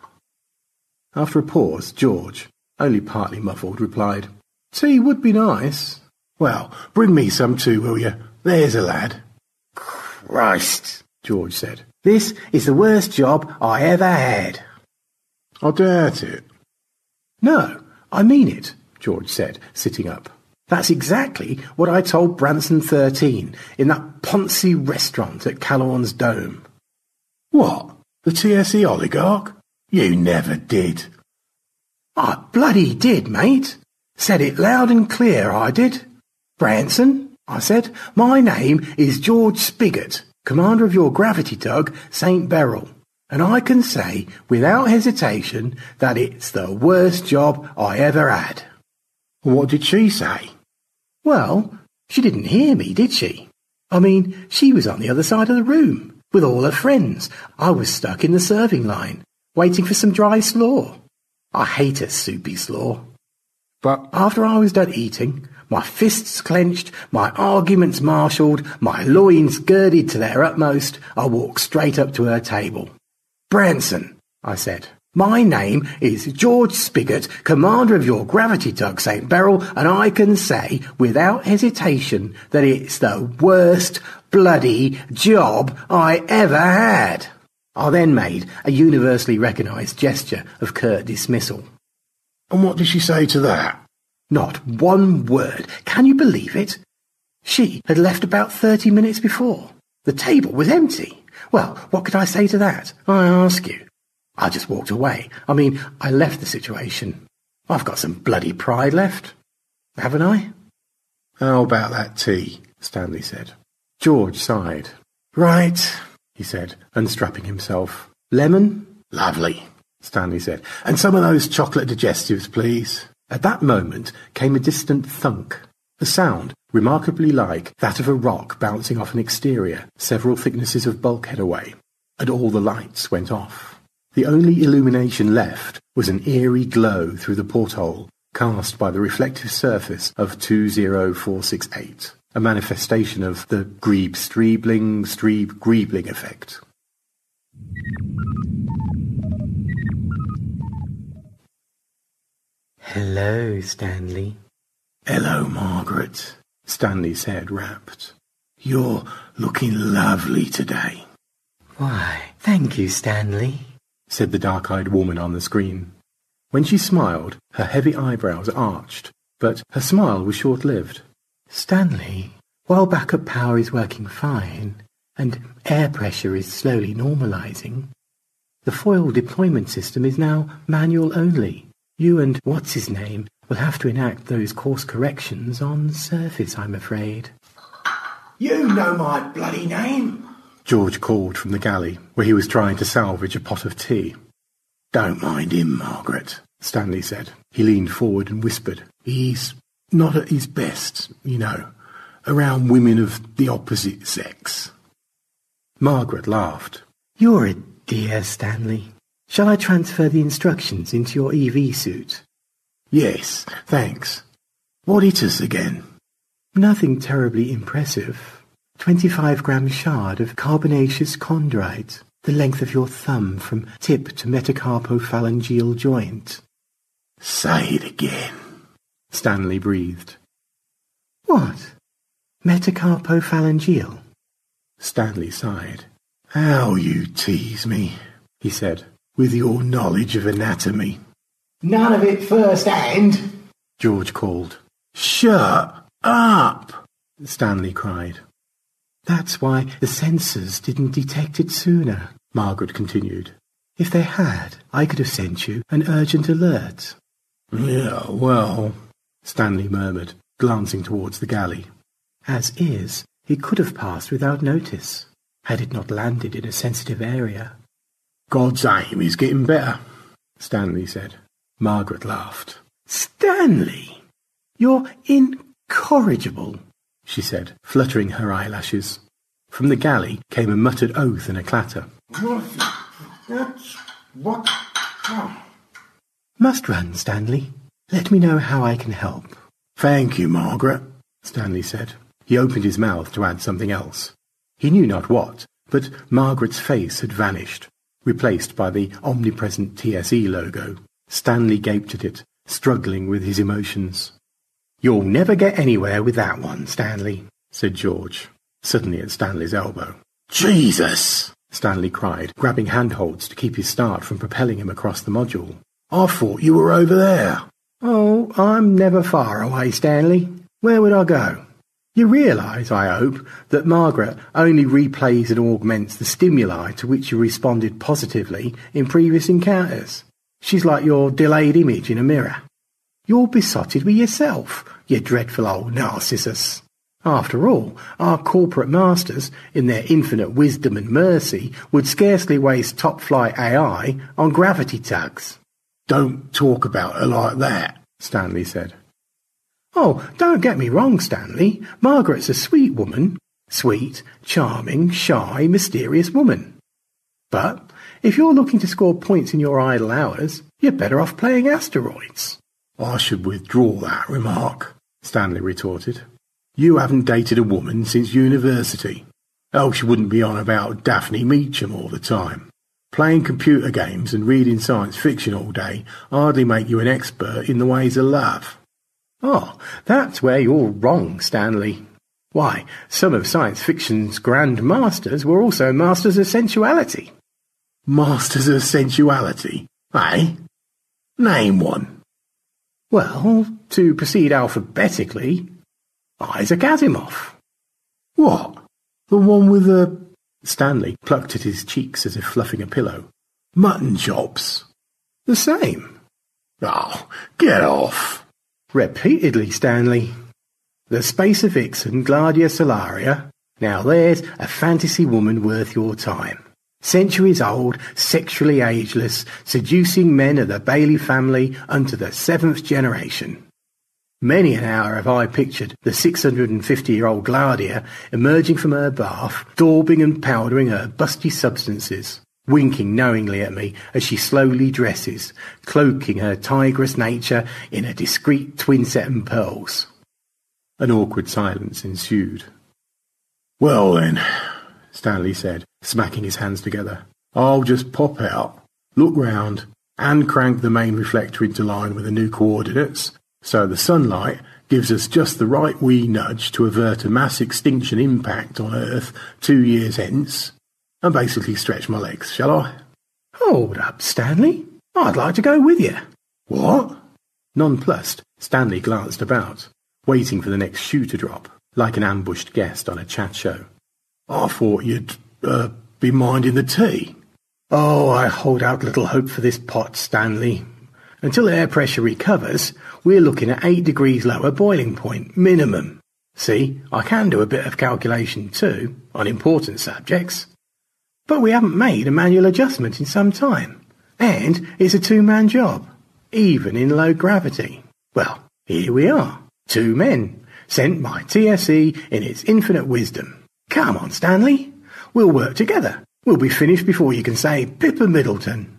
[SPEAKER 5] After a pause, George, only partly muffled, replied, Tea would be nice. Well, bring me some too, will you? There's a lad. Christ, George said. This is the worst job I ever had. I doubt it. No, I mean it, George said, sitting up. That's exactly what I told Branson 13 in that Ponzi restaurant at Callorn's Dome. What? The TSE oligarch? You never did. I bloody did, mate. Said it loud and clear, I did. Branson, I said, my name is George Spigot, commander of your gravity tug, St. Beryl, and I can say without hesitation that it's the worst job I ever had. What did she say? Well, she didn't hear me, did she? I mean, she was on the other side of the room, with all her friends. I was stuck in the serving line, waiting for some dry slaw. I hate a soupy slaw. But after I was done eating, my fists clenched, my arguments marshalled, my loins girded to their utmost, I walked straight up to her table. Branson, I said, my name is George Spigot, commander of your gravity tug, St. Beryl, and I can say, without hesitation, that it's the worst bloody job I ever had. I then made a universally recognised gesture of curt dismissal. And what did she say to that? Not one word. Can you believe it? She had left about 30 minutes before. The table was empty. Well, what could I say to that? I ask you. I just walked away. I mean, I left the situation. I've got some bloody pride left. Haven't I? How about that tea? Stanley said. George sighed. Right, he said, unstrapping himself. Lemon? Lovely, Stanley said. And some of those chocolate digestives, please. At that moment came a distant thunk, a sound remarkably like that of a rock bouncing off an exterior several thicknesses of bulkhead away, and all the lights went off. The only illumination left was an eerie glow through the porthole cast by the reflective surface of 20468, a manifestation of the Grebe-Streebling effect. Hello, Stanley. Hello, Margaret, Stanley said, rapt. You're looking lovely today. Why, thank you, Stanley, said the dark-eyed woman on the screen. When she smiled, her heavy eyebrows arched, but her smile was short-lived. Stanley, while backup power is working fine, and air pressure is slowly normalizing, the foil deployment system is now manual only. You and what's-his-name will have to enact those course corrections on surface, I'm afraid. You know my bloody name, George called from the galley, where he was trying to salvage a pot of tea. Don't mind him, Margaret, Stanley said. He leaned forward and whispered. He's not at his best, you know, around women of the opposite sex. Margaret laughed. You're a dear, Stanley. Shall I transfer the instructions into your EV suit? Yes, thanks. What hit us again? Nothing terribly impressive. 25-gram shard of carbonaceous chondrite, the length of your thumb from tip to metacarpophalangeal joint.
[SPEAKER 6] Say it again,
[SPEAKER 5] Stanley breathed. What? Metacarpophalangeal? Stanley sighed.
[SPEAKER 6] How you tease me, he said, with your knowledge of anatomy. None of it first hand,
[SPEAKER 5] George called.
[SPEAKER 6] Shut up,
[SPEAKER 5] Stanley cried. That's why the sensors didn't detect it sooner, Margaret continued. If they had, I could have sent you an urgent alert.
[SPEAKER 6] Yeah, well,
[SPEAKER 5] Stanley murmured, glancing towards the galley. As is, it could have passed without notice, had it not landed in a sensitive area.
[SPEAKER 6] God's aim is getting better,
[SPEAKER 5] Stanley said. Margaret laughed.
[SPEAKER 6] Stanley,
[SPEAKER 5] you're incorrigible, she said, fluttering her eyelashes. From the galley came a muttered oath and a clatter.
[SPEAKER 6] What?
[SPEAKER 5] Must run, Stanley. Let me know how I can help.
[SPEAKER 6] Thank you, Margaret,
[SPEAKER 5] Stanley said. He opened his mouth to add something else. He knew not what, but Margaret's face had vanished, replaced by the omnipresent TSE logo. Stanley gaped at it, struggling with his emotions.
[SPEAKER 6] You'll never get anywhere with that one, Stanley,
[SPEAKER 5] said George, suddenly at Stanley's elbow.
[SPEAKER 6] Jesus!
[SPEAKER 5] Stanley cried, grabbing handholds to keep his start from propelling him across the module.
[SPEAKER 6] I thought you were over there.
[SPEAKER 5] Oh, I'm never far away, Stanley. Where would I go? You realise, I hope, that Margaret only replays and augments the stimuli to which you responded positively in previous encounters. She's like your delayed image in a mirror. You're besotted with yourself, you dreadful old Narcissus. After all, our corporate masters, in their infinite wisdom and mercy, would scarcely waste top-flight AI on gravity tugs.
[SPEAKER 6] Don't talk about her like that,
[SPEAKER 5] Stanley said. Oh, don't get me wrong, Stanley. Margaret's a sweet woman. Sweet, charming, shy, mysterious woman. But if you're looking to score points in your idle hours, you're better off playing asteroids.
[SPEAKER 6] I should withdraw that remark, Stanley retorted. You haven't dated a woman since university. Else you wouldn't be on about Daphne Meacham all the time. Playing computer games and reading science fiction all day hardly make you an expert in the ways of love.
[SPEAKER 5] Oh, that's where you're wrong, Stanley. Why, some of science fiction's grand masters were also masters of sensuality.
[SPEAKER 6] Masters of sensuality, eh? Name one.
[SPEAKER 5] Well, to proceed alphabetically, Isaac Asimov.
[SPEAKER 6] What? The one with the...
[SPEAKER 5] Stanley plucked at his cheeks as if fluffing a pillow.
[SPEAKER 6] Mutton chops.
[SPEAKER 5] The same.
[SPEAKER 6] Oh, get off.
[SPEAKER 5] Repeatedly, Stanley. The Spacer Vixen, Gladia Solaria. Now there's a fantasy woman worth your time. Centuries old, sexually ageless, seducing men of the Bailey family unto the 7th generation. Many an hour have I pictured the 650-year-old Gladia emerging from her bath, daubing and powdering her busty substances, winking knowingly at me as she slowly dresses, cloaking her tigress nature in a discreet twin set and pearls. An awkward silence ensued.
[SPEAKER 6] Well then, Stanley said, smacking his hands together, I'll just pop out, look round, and crank the main reflector into line with the new coordinates, so the sunlight gives us just the right wee nudge to avert a mass extinction impact on Earth 2 years hence, and basically stretch my legs, shall I?
[SPEAKER 5] Hold up, Stanley. I'd like to go with you.
[SPEAKER 6] What?
[SPEAKER 5] Nonplussed, Stanley glanced about, waiting for the next shoe to drop, like an ambushed guest on a chat show.
[SPEAKER 6] I thought you'd, be minding the tea.
[SPEAKER 5] Oh, I hold out little hope for this pot, Stanley. Until air pressure recovers, we're looking at 8 degrees lower boiling point, minimum. See, I can do a bit of calculation too, on important subjects. But we haven't made a manual adjustment in some time. And it's a 2-man job, even in low gravity. Well, here we are, 2 men, sent by TSE in its infinite wisdom. Come on, Stanley. We'll work together. We'll be finished before you can say Pippa Middleton.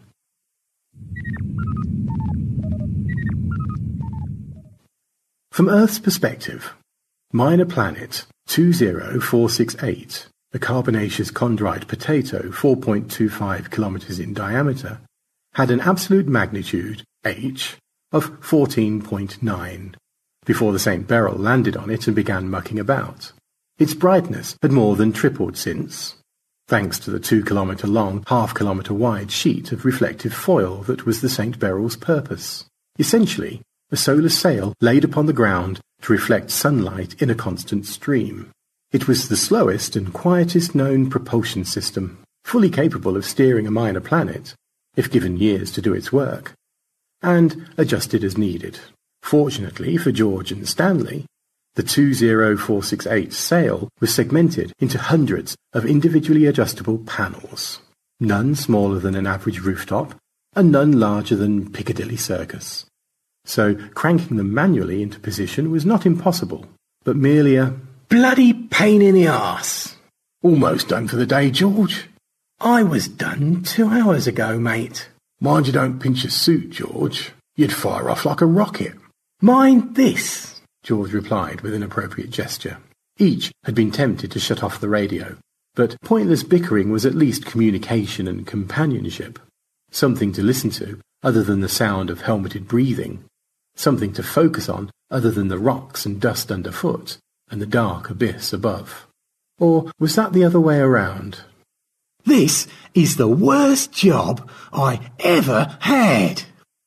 [SPEAKER 5] From Earth's perspective, Minor Planet 20468, a carbonaceous chondrite potato 4.25 kilometers in diameter, had an absolute magnitude, H, of 14.9, before the St. Beryl landed on it and began mucking about. Its brightness had more than tripled since, thanks to the 2-kilometre-long, half-kilometre-wide sheet of reflective foil that was the St. Beryl's purpose. Essentially, a solar sail laid upon the ground to reflect sunlight in a constant stream. It was the slowest and quietest known propulsion system, fully capable of steering a minor planet, if given years to do its work, and adjusted as needed. Fortunately for George and Stanley, the 20468 sail was segmented into hundreds of individually adjustable panels, none smaller than an average rooftop, and none larger than Piccadilly Circus. So cranking them manually into position was not impossible, but merely a bloody pain in the arse. Almost done for the day, George. I was done 2 hours ago, mate. Mind you don't pinch your suit, George. You'd fire off like a rocket. Mind this, George replied with an appropriate gesture. Each had been tempted to shut off the radio, but pointless bickering was at least communication and companionship. Something to listen to other than the sound of helmeted breathing. Something to focus on other than the rocks and dust underfoot and the dark abyss above. Or was that the other way around? This is the worst job I ever had.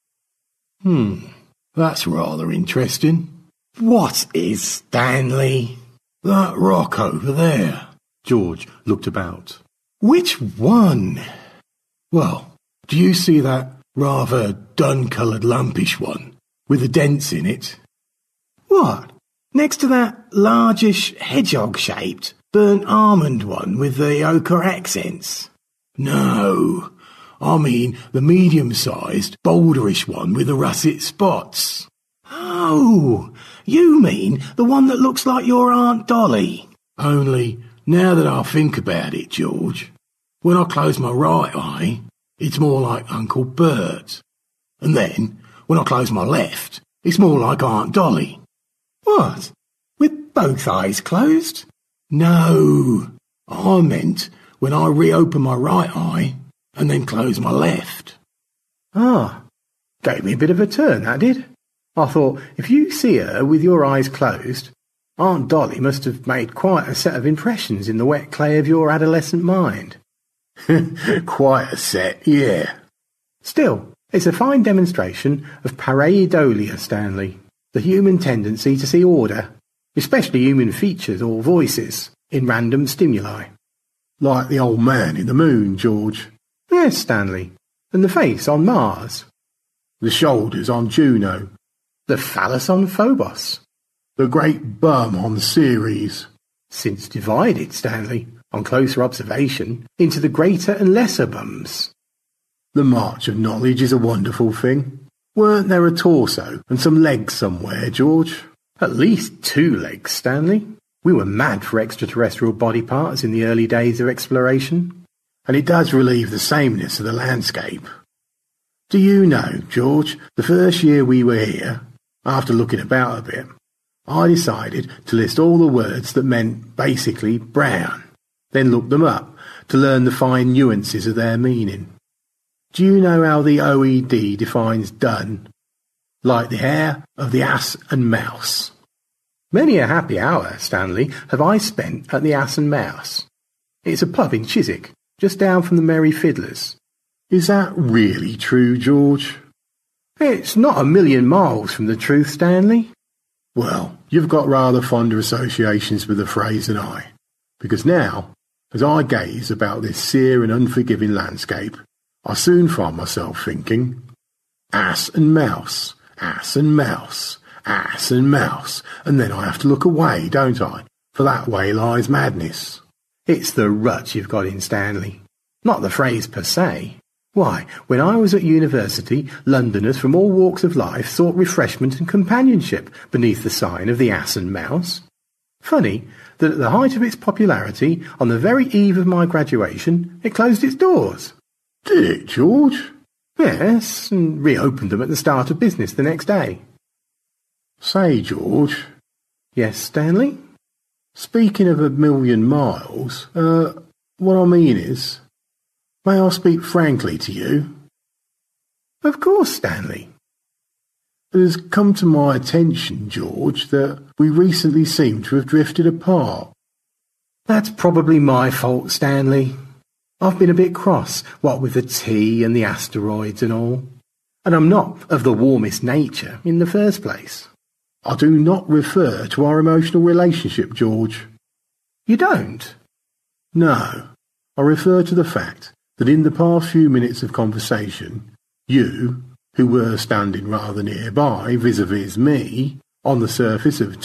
[SPEAKER 5] That's rather interesting. What is, Stanley? That rock over there. George looked about. Which one? Well, do you see that rather dun-coloured lumpish one, with the dents in it? What? Next to that largish hedgehog-shaped, burnt almond one with the ochre accents? No, I mean the medium-sized, boulderish one with the russet spots. Oh, you mean the one that looks like your Aunt Dolly? Only, now that I think about it, George, when I close my right eye, it's more like Uncle Bert. And then, when I close my left, it's more like Aunt Dolly. What? With both eyes closed? No, I meant when I reopen my right eye and then close my left. Ah, gave me a bit of a turn, that did. I thought, if you see her with your eyes closed, Aunt Dolly must have made quite a set of impressions in the wet clay of your adolescent mind. Quite a set, yeah. Still, it's a fine demonstration of pareidolia, Stanley, the human tendency to see order, especially human features or voices, in random stimuli. Like the old man in the moon, George. Yes, Stanley, and the face on Mars. The shoulders on Juno. The phallus on Phobos. The great bum on Ceres. Since divided, Stanley, on closer observation, into the greater and lesser bums. The march of knowledge is a wonderful thing. Weren't there a torso and some legs somewhere, George? At least 2 legs, Stanley. We were mad for extraterrestrial body parts in the early days of exploration. And it does relieve the sameness of the landscape. Do you know, George, the first year we were here, after looking about a bit, I decided to list all the words that meant basically brown, then look them up to learn the fine nuances of their meaning. Do you know how the OED defines done? Like the hair of the ass and mouse. Many a happy hour, Stanley, have I spent at the Ass and Mouse. It's a pub in Chiswick, just down from the Merry Fiddlers. Is that really true, George? It's not a million miles from the truth, Stanley. Well, you've got rather fonder associations with the phrase than I, because now, as I gaze about this sere and unforgiving landscape, I soon find myself thinking, ass and mouse, ass and mouse, ass and mouse, and then I have to look away, don't I? For that way lies madness. It's the rut you've got in, Stanley, not the phrase per se. Why, when I was at university, Londoners from all walks of life sought refreshment and companionship beneath the sign of the Ass and Mouse. Funny that at the height of its popularity, on the very eve of my graduation, it closed its doors. Did it, George? Yes, and reopened them at the start of business the next day. Say, George. Yes, Stanley? Speaking of 1,000,000 miles, what I mean is, may I speak frankly to you?
[SPEAKER 6] Of course, Stanley.
[SPEAKER 5] It has come to my attention, George, that we recently seem to have drifted apart.
[SPEAKER 6] That's probably my fault, Stanley. I've been a bit cross, what with the tea and the asteroids and all. And I'm not of the warmest nature in the first place.
[SPEAKER 5] I do not refer to our emotional relationship, George.
[SPEAKER 6] You don't?
[SPEAKER 5] No. I refer to the fact that in the past few minutes of conversation, you, who were standing rather nearby vis-a-vis me, on the surface of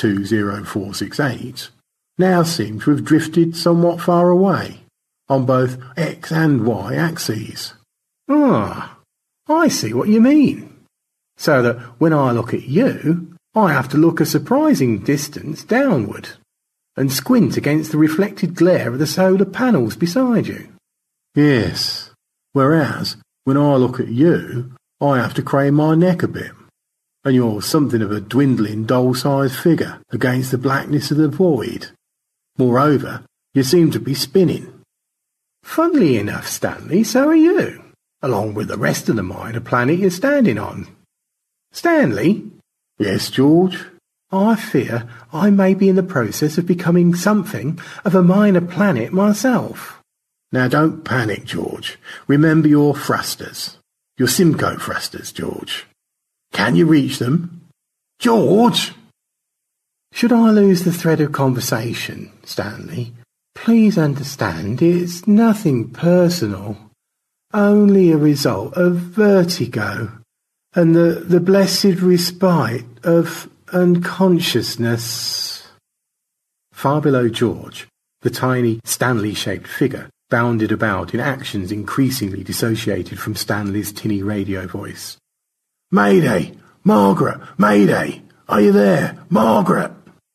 [SPEAKER 5] 20468, now seem to have drifted somewhat far away, on both X and Y axes.
[SPEAKER 6] Ah, I see what you mean. So that when I look at you, I have to look a surprising distance downward, and squint against the reflected glare of the solar panels beside you.
[SPEAKER 5] Yes, whereas when I look at you, I have to crane my neck a bit, and you're something of a dwindling doll-sized figure against the blackness of the void. Moreover, you seem to be spinning.
[SPEAKER 6] Funnily enough, Stanley, so are you, along with the rest of the minor planet you're standing on. Stanley?
[SPEAKER 5] Yes, George?
[SPEAKER 6] I fear I may be in the process of becoming something of a minor planet myself.
[SPEAKER 5] Now don't panic, George. Remember your thrusters. Your Simcoe thrusters, George. Can you reach them? George!
[SPEAKER 6] Should I lose the thread of conversation, Stanley, please understand it's nothing personal, only a result of vertigo and the blessed respite of unconsciousness.
[SPEAKER 5] Far below George, the tiny Stanley-shaped figure bounded about in actions increasingly dissociated from Stanley's tinny radio voice. Mayday! Margaret! Mayday! Are you there? Margaret!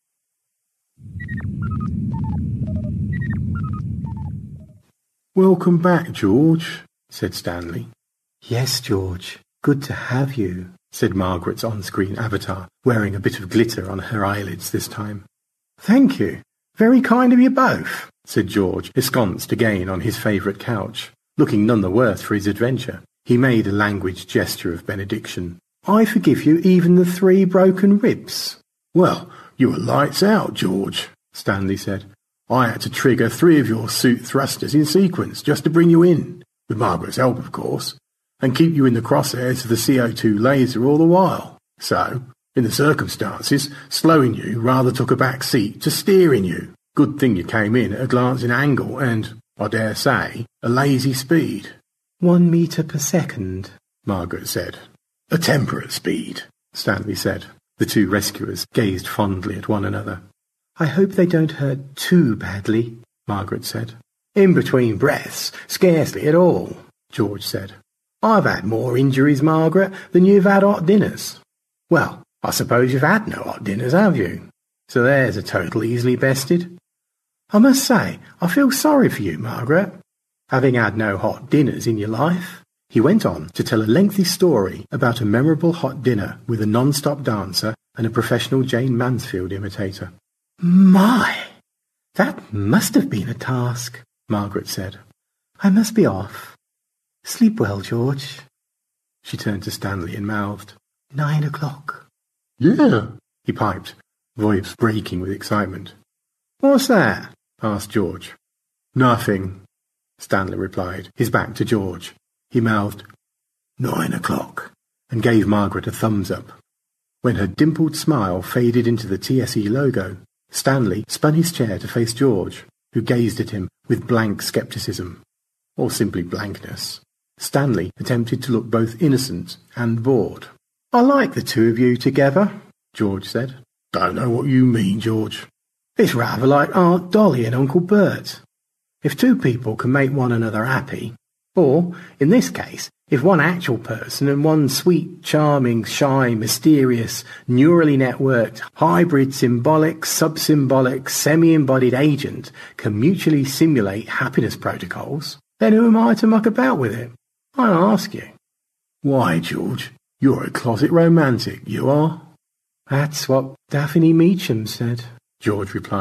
[SPEAKER 5] Welcome back, George, said Stanley.
[SPEAKER 6] Yes, George. Good to have you,
[SPEAKER 5] said Margaret's on-screen avatar, wearing a bit of glitter on her eyelids this time.
[SPEAKER 6] Thank you. Very kind of you both,
[SPEAKER 5] said George, ensconced again on his favourite couch, looking none the worse for his adventure. He made a languid gesture of benediction.
[SPEAKER 6] I forgive you even the 3 broken ribs.
[SPEAKER 5] Well, you were lights out, George, Stanley said. I had to trigger 3 of your suit thrusters in sequence just to bring you in, with Margaret's help, of course, and keep you in the crosshairs of the CO2 laser all the while. So, in the circumstances, slowing you rather took a back seat to steering you. Good thing you came in at a glancing angle and, I dare say, a lazy speed.
[SPEAKER 6] 1 metre per second,
[SPEAKER 5] Margaret said. A temperate speed, Stanley said. The 2 rescuers gazed fondly at one another.
[SPEAKER 6] I hope they don't hurt too badly, Margaret said.
[SPEAKER 5] In between breaths, scarcely at all, George said. I've had more injuries, Margaret, than you've had hot dinners. Well, I suppose you've had no hot dinners, have you? So there's a total easily bested. I must say, I feel sorry for you, Margaret, having had no hot dinners in your life. He went on to tell a lengthy story about a memorable hot dinner with a non-stop dancer and a professional Jane Mansfield imitator.
[SPEAKER 6] My, that must have been a task, Margaret said. I must be off. Sleep well, George.
[SPEAKER 5] She turned to Stanley and mouthed,
[SPEAKER 6] 9 o'clock.
[SPEAKER 5] Yeah, he piped, voice breaking with excitement. What's that? Asked George. Nothing, Stanley replied, his back to George. He mouthed, 9 o'clock, and gave Margaret a thumbs up. When her dimpled smile faded into the TSE logo, Stanley spun his chair to face George, who gazed at him with blank scepticism, or simply blankness. Stanley attempted to look both innocent and bored. I like the 2 of you together, George said. Don't know what you mean, George. It's rather like Aunt Dolly and Uncle Bert. If 2 people can make one another happy, or, in this case, if one actual person and one sweet, charming, shy, mysterious, neurally networked, hybrid, symbolic, sub-symbolic, semi-embodied agent can mutually simulate happiness protocols, then who am I to muck about with it? I ask you. Why, George, you're a closet romantic, you are.
[SPEAKER 6] That's what Daphne Meacham said,
[SPEAKER 5] George replied,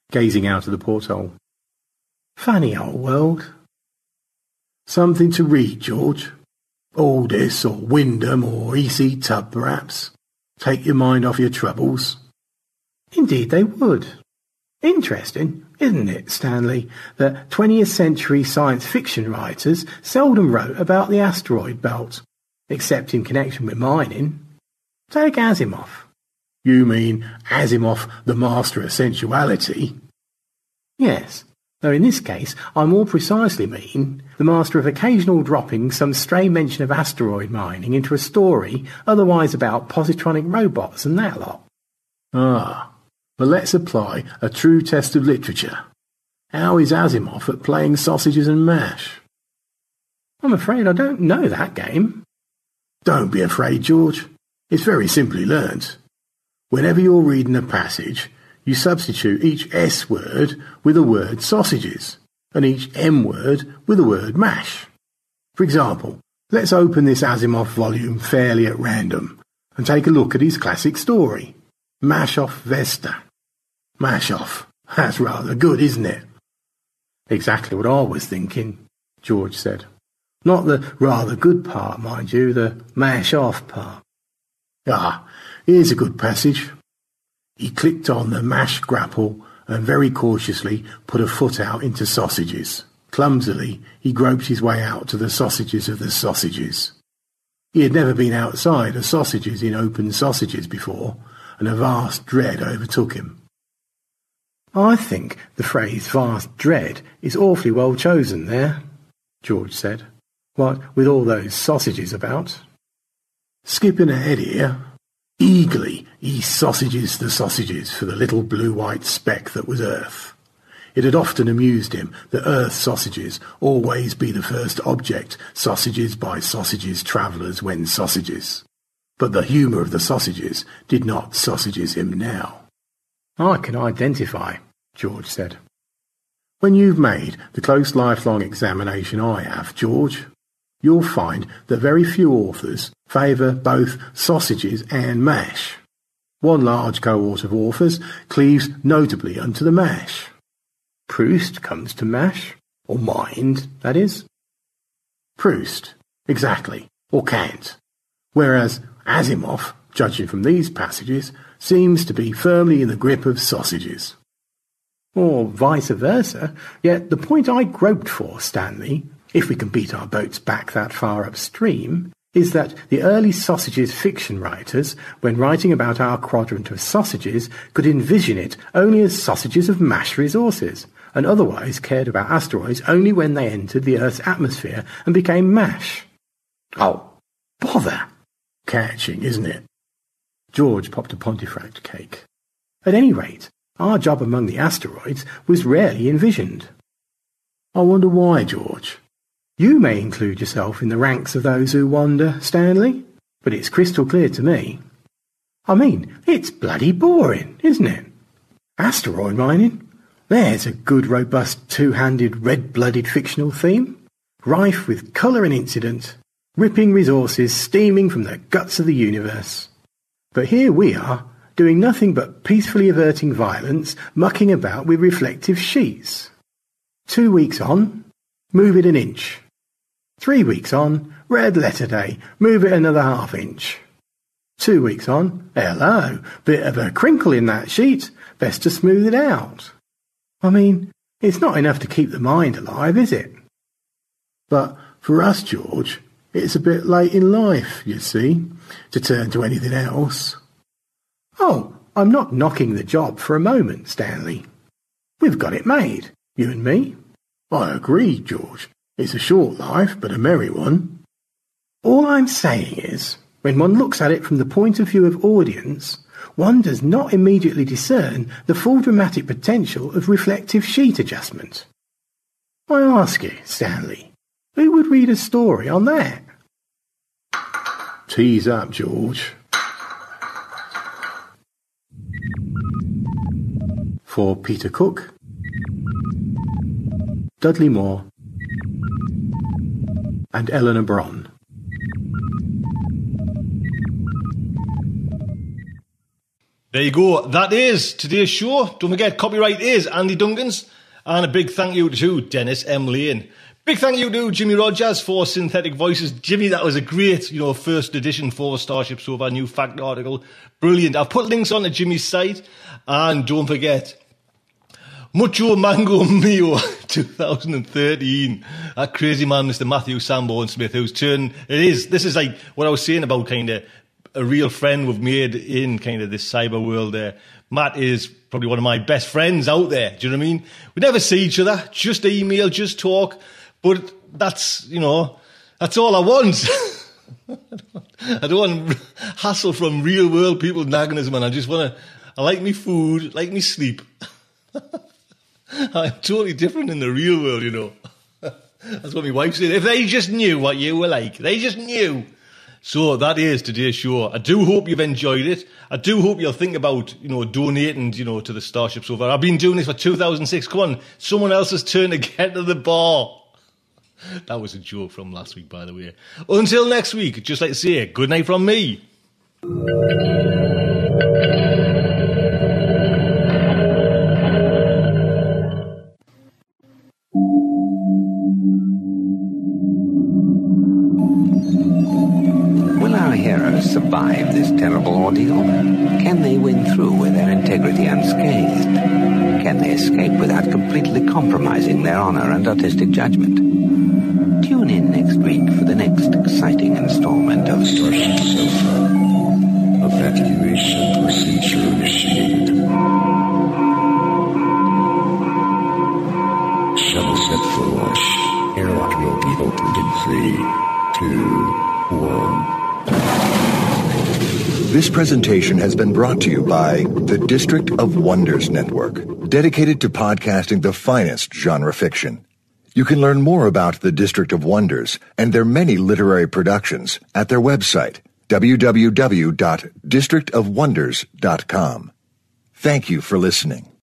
[SPEAKER 5] gazing out of the porthole. Funny old world. Something to read, George? Aldous or Wyndham or E.C. Tubb, perhaps? Take your mind off your troubles? Indeed they would. Interesting, isn't it, Stanley, that 20th century science fiction writers seldom wrote about the asteroid belt, except in connection with mining. Take Asimov. You mean Asimov, the master of sensuality? Yes, though in this case I more precisely mean the master of occasional dropping some stray mention of asteroid mining into a story otherwise about positronic robots and that lot. Ah. But let's apply a true test of literature. How is Asimov at playing sausages and mash? I'm afraid I don't know that game. Don't be afraid, George. It's very simply learnt. Whenever you're reading a passage, you substitute each S word with the word sausages, and each M word with the word mash. For example, let's open this Asimov volume fairly at random, and take a look at his classic story, Mash Off Vesta. Mash off. That's rather good, isn't it? Exactly what I was thinking, George said. Not the rather good part, mind you, the mash off part. Ah, here's a good passage. He clicked on the mash grapple and very cautiously put a foot out into sausages. Clumsily, he groped his way out to the sausages of the sausages. He had never been outside of sausages in open sausages before, and a vast dread overtook him. I think the phrase vast dread is awfully well chosen there, George said. What with all those sausages about? Skipping ahead here, eagerly he sausages the sausages for the little blue-white speck that was Earth. It had often amused him that Earth sausages always be the first object sausages by sausages travellers when sausages. But the humour of the sausages did not sausages him now. I can identify, George said. When you've made the close lifelong examination I have, George, you'll find that very few authors favour both sausages and mash. One large cohort of authors cleaves notably unto the mash. Proust comes to mash, or mind, that is. Proust, exactly, or Kant, whereas Asimov, judging from these passages, seems to be firmly in the grip of sausages. Or vice versa, yet the point I groped for, Stanley, if we can beat our boats back that far upstream, is that the early sausages fiction writers, when writing about our quadrant of sausages, could envision it only as sausages of mash resources, and otherwise cared about asteroids only when they entered the Earth's atmosphere and became mash. Oh, bother! Catching, isn't it? George popped a Pontefract cake. At any rate, our job among the asteroids was rarely envisioned. I wonder why, George. You may include yourself in the ranks of those who wander, Stanley, but it's crystal clear to me. I mean, it's bloody boring, isn't it? Asteroid mining? There's a good, robust, two-handed, red-blooded fictional theme, rife with colour and incident, ripping resources steaming from the guts of the universe. But here we are, doing nothing but peacefully averting violence, mucking about with reflective sheets. 2 weeks on, move it an inch. 3 weeks on, red letter day, move it another half inch. 2 weeks on, hello, bit of a crinkle in that sheet, best to smooth it out. I mean, it's not enough to keep the mind alive, is it? But for us, George, it's a bit late in life, you see, to turn to anything else. Oh, I'm not knocking the job for a moment, Stanley. We've got it made, you and me. I agree, George. It's a short life, but a merry one. All I'm saying is, when one looks at it from the point of view of audience, one does not immediately discern the full dramatic potential of reflective sheet adjustment. I ask you, Stanley, who would read a story on that? Tease up, George. For Peter Cook, Dudley Moore, and Eleanor Bron.
[SPEAKER 2] There you go. That is today's show. Don't forget, copyright is Andy Duncan's. And a big thank you to Dennis M. Lane. Big thank you to Jimmy Rogers for Synthetic Voices. Jimmy, that was a great, first edition for Starship Sofa new fact article. Brilliant. I've put links on to Jimmy's site. And don't forget, Mucho Mango Mio 2013. That crazy man, Mr. Matthew Sanborn Smith, who's this is like what I was saying about kind of a real friend we've made in kind of this cyber world there. Matt is probably one of my best friends out there. Do you know what I mean? We never see each other, just email, just talk. But that's, that's all I want. I don't want hassle from real world people nagging us, man. I like me food, like me sleep. I'm totally different in the real world, That's what my wife said. If they just knew what you were like, they just knew. So that is today's show. I do hope you've enjoyed it. I do hope you'll think about, donating, to the Starship Sofa. I've been doing this for 2006. Come on, someone else's turn to get to the bar. That was a joke from last week, by the way. Until next week, just like to say, good night from me.
[SPEAKER 7] Will our heroes survive this terrible ordeal? Can they win through with their integrity unscathed? Can they escape without completely compromising their honor and artistic judgment? Tune in next week for the next exciting installment of
[SPEAKER 8] Starship Sofa. Evacuation procedure initiated. Shuttle set for launch. Airlock will be opened in 3, 2, 1.
[SPEAKER 1] This presentation has been brought to you by the District of Wonders Network, dedicated to podcasting the finest genre fiction. You can learn more about the District of Wonders and their many literary productions at their website, www.districtofwonders.com. Thank you for listening.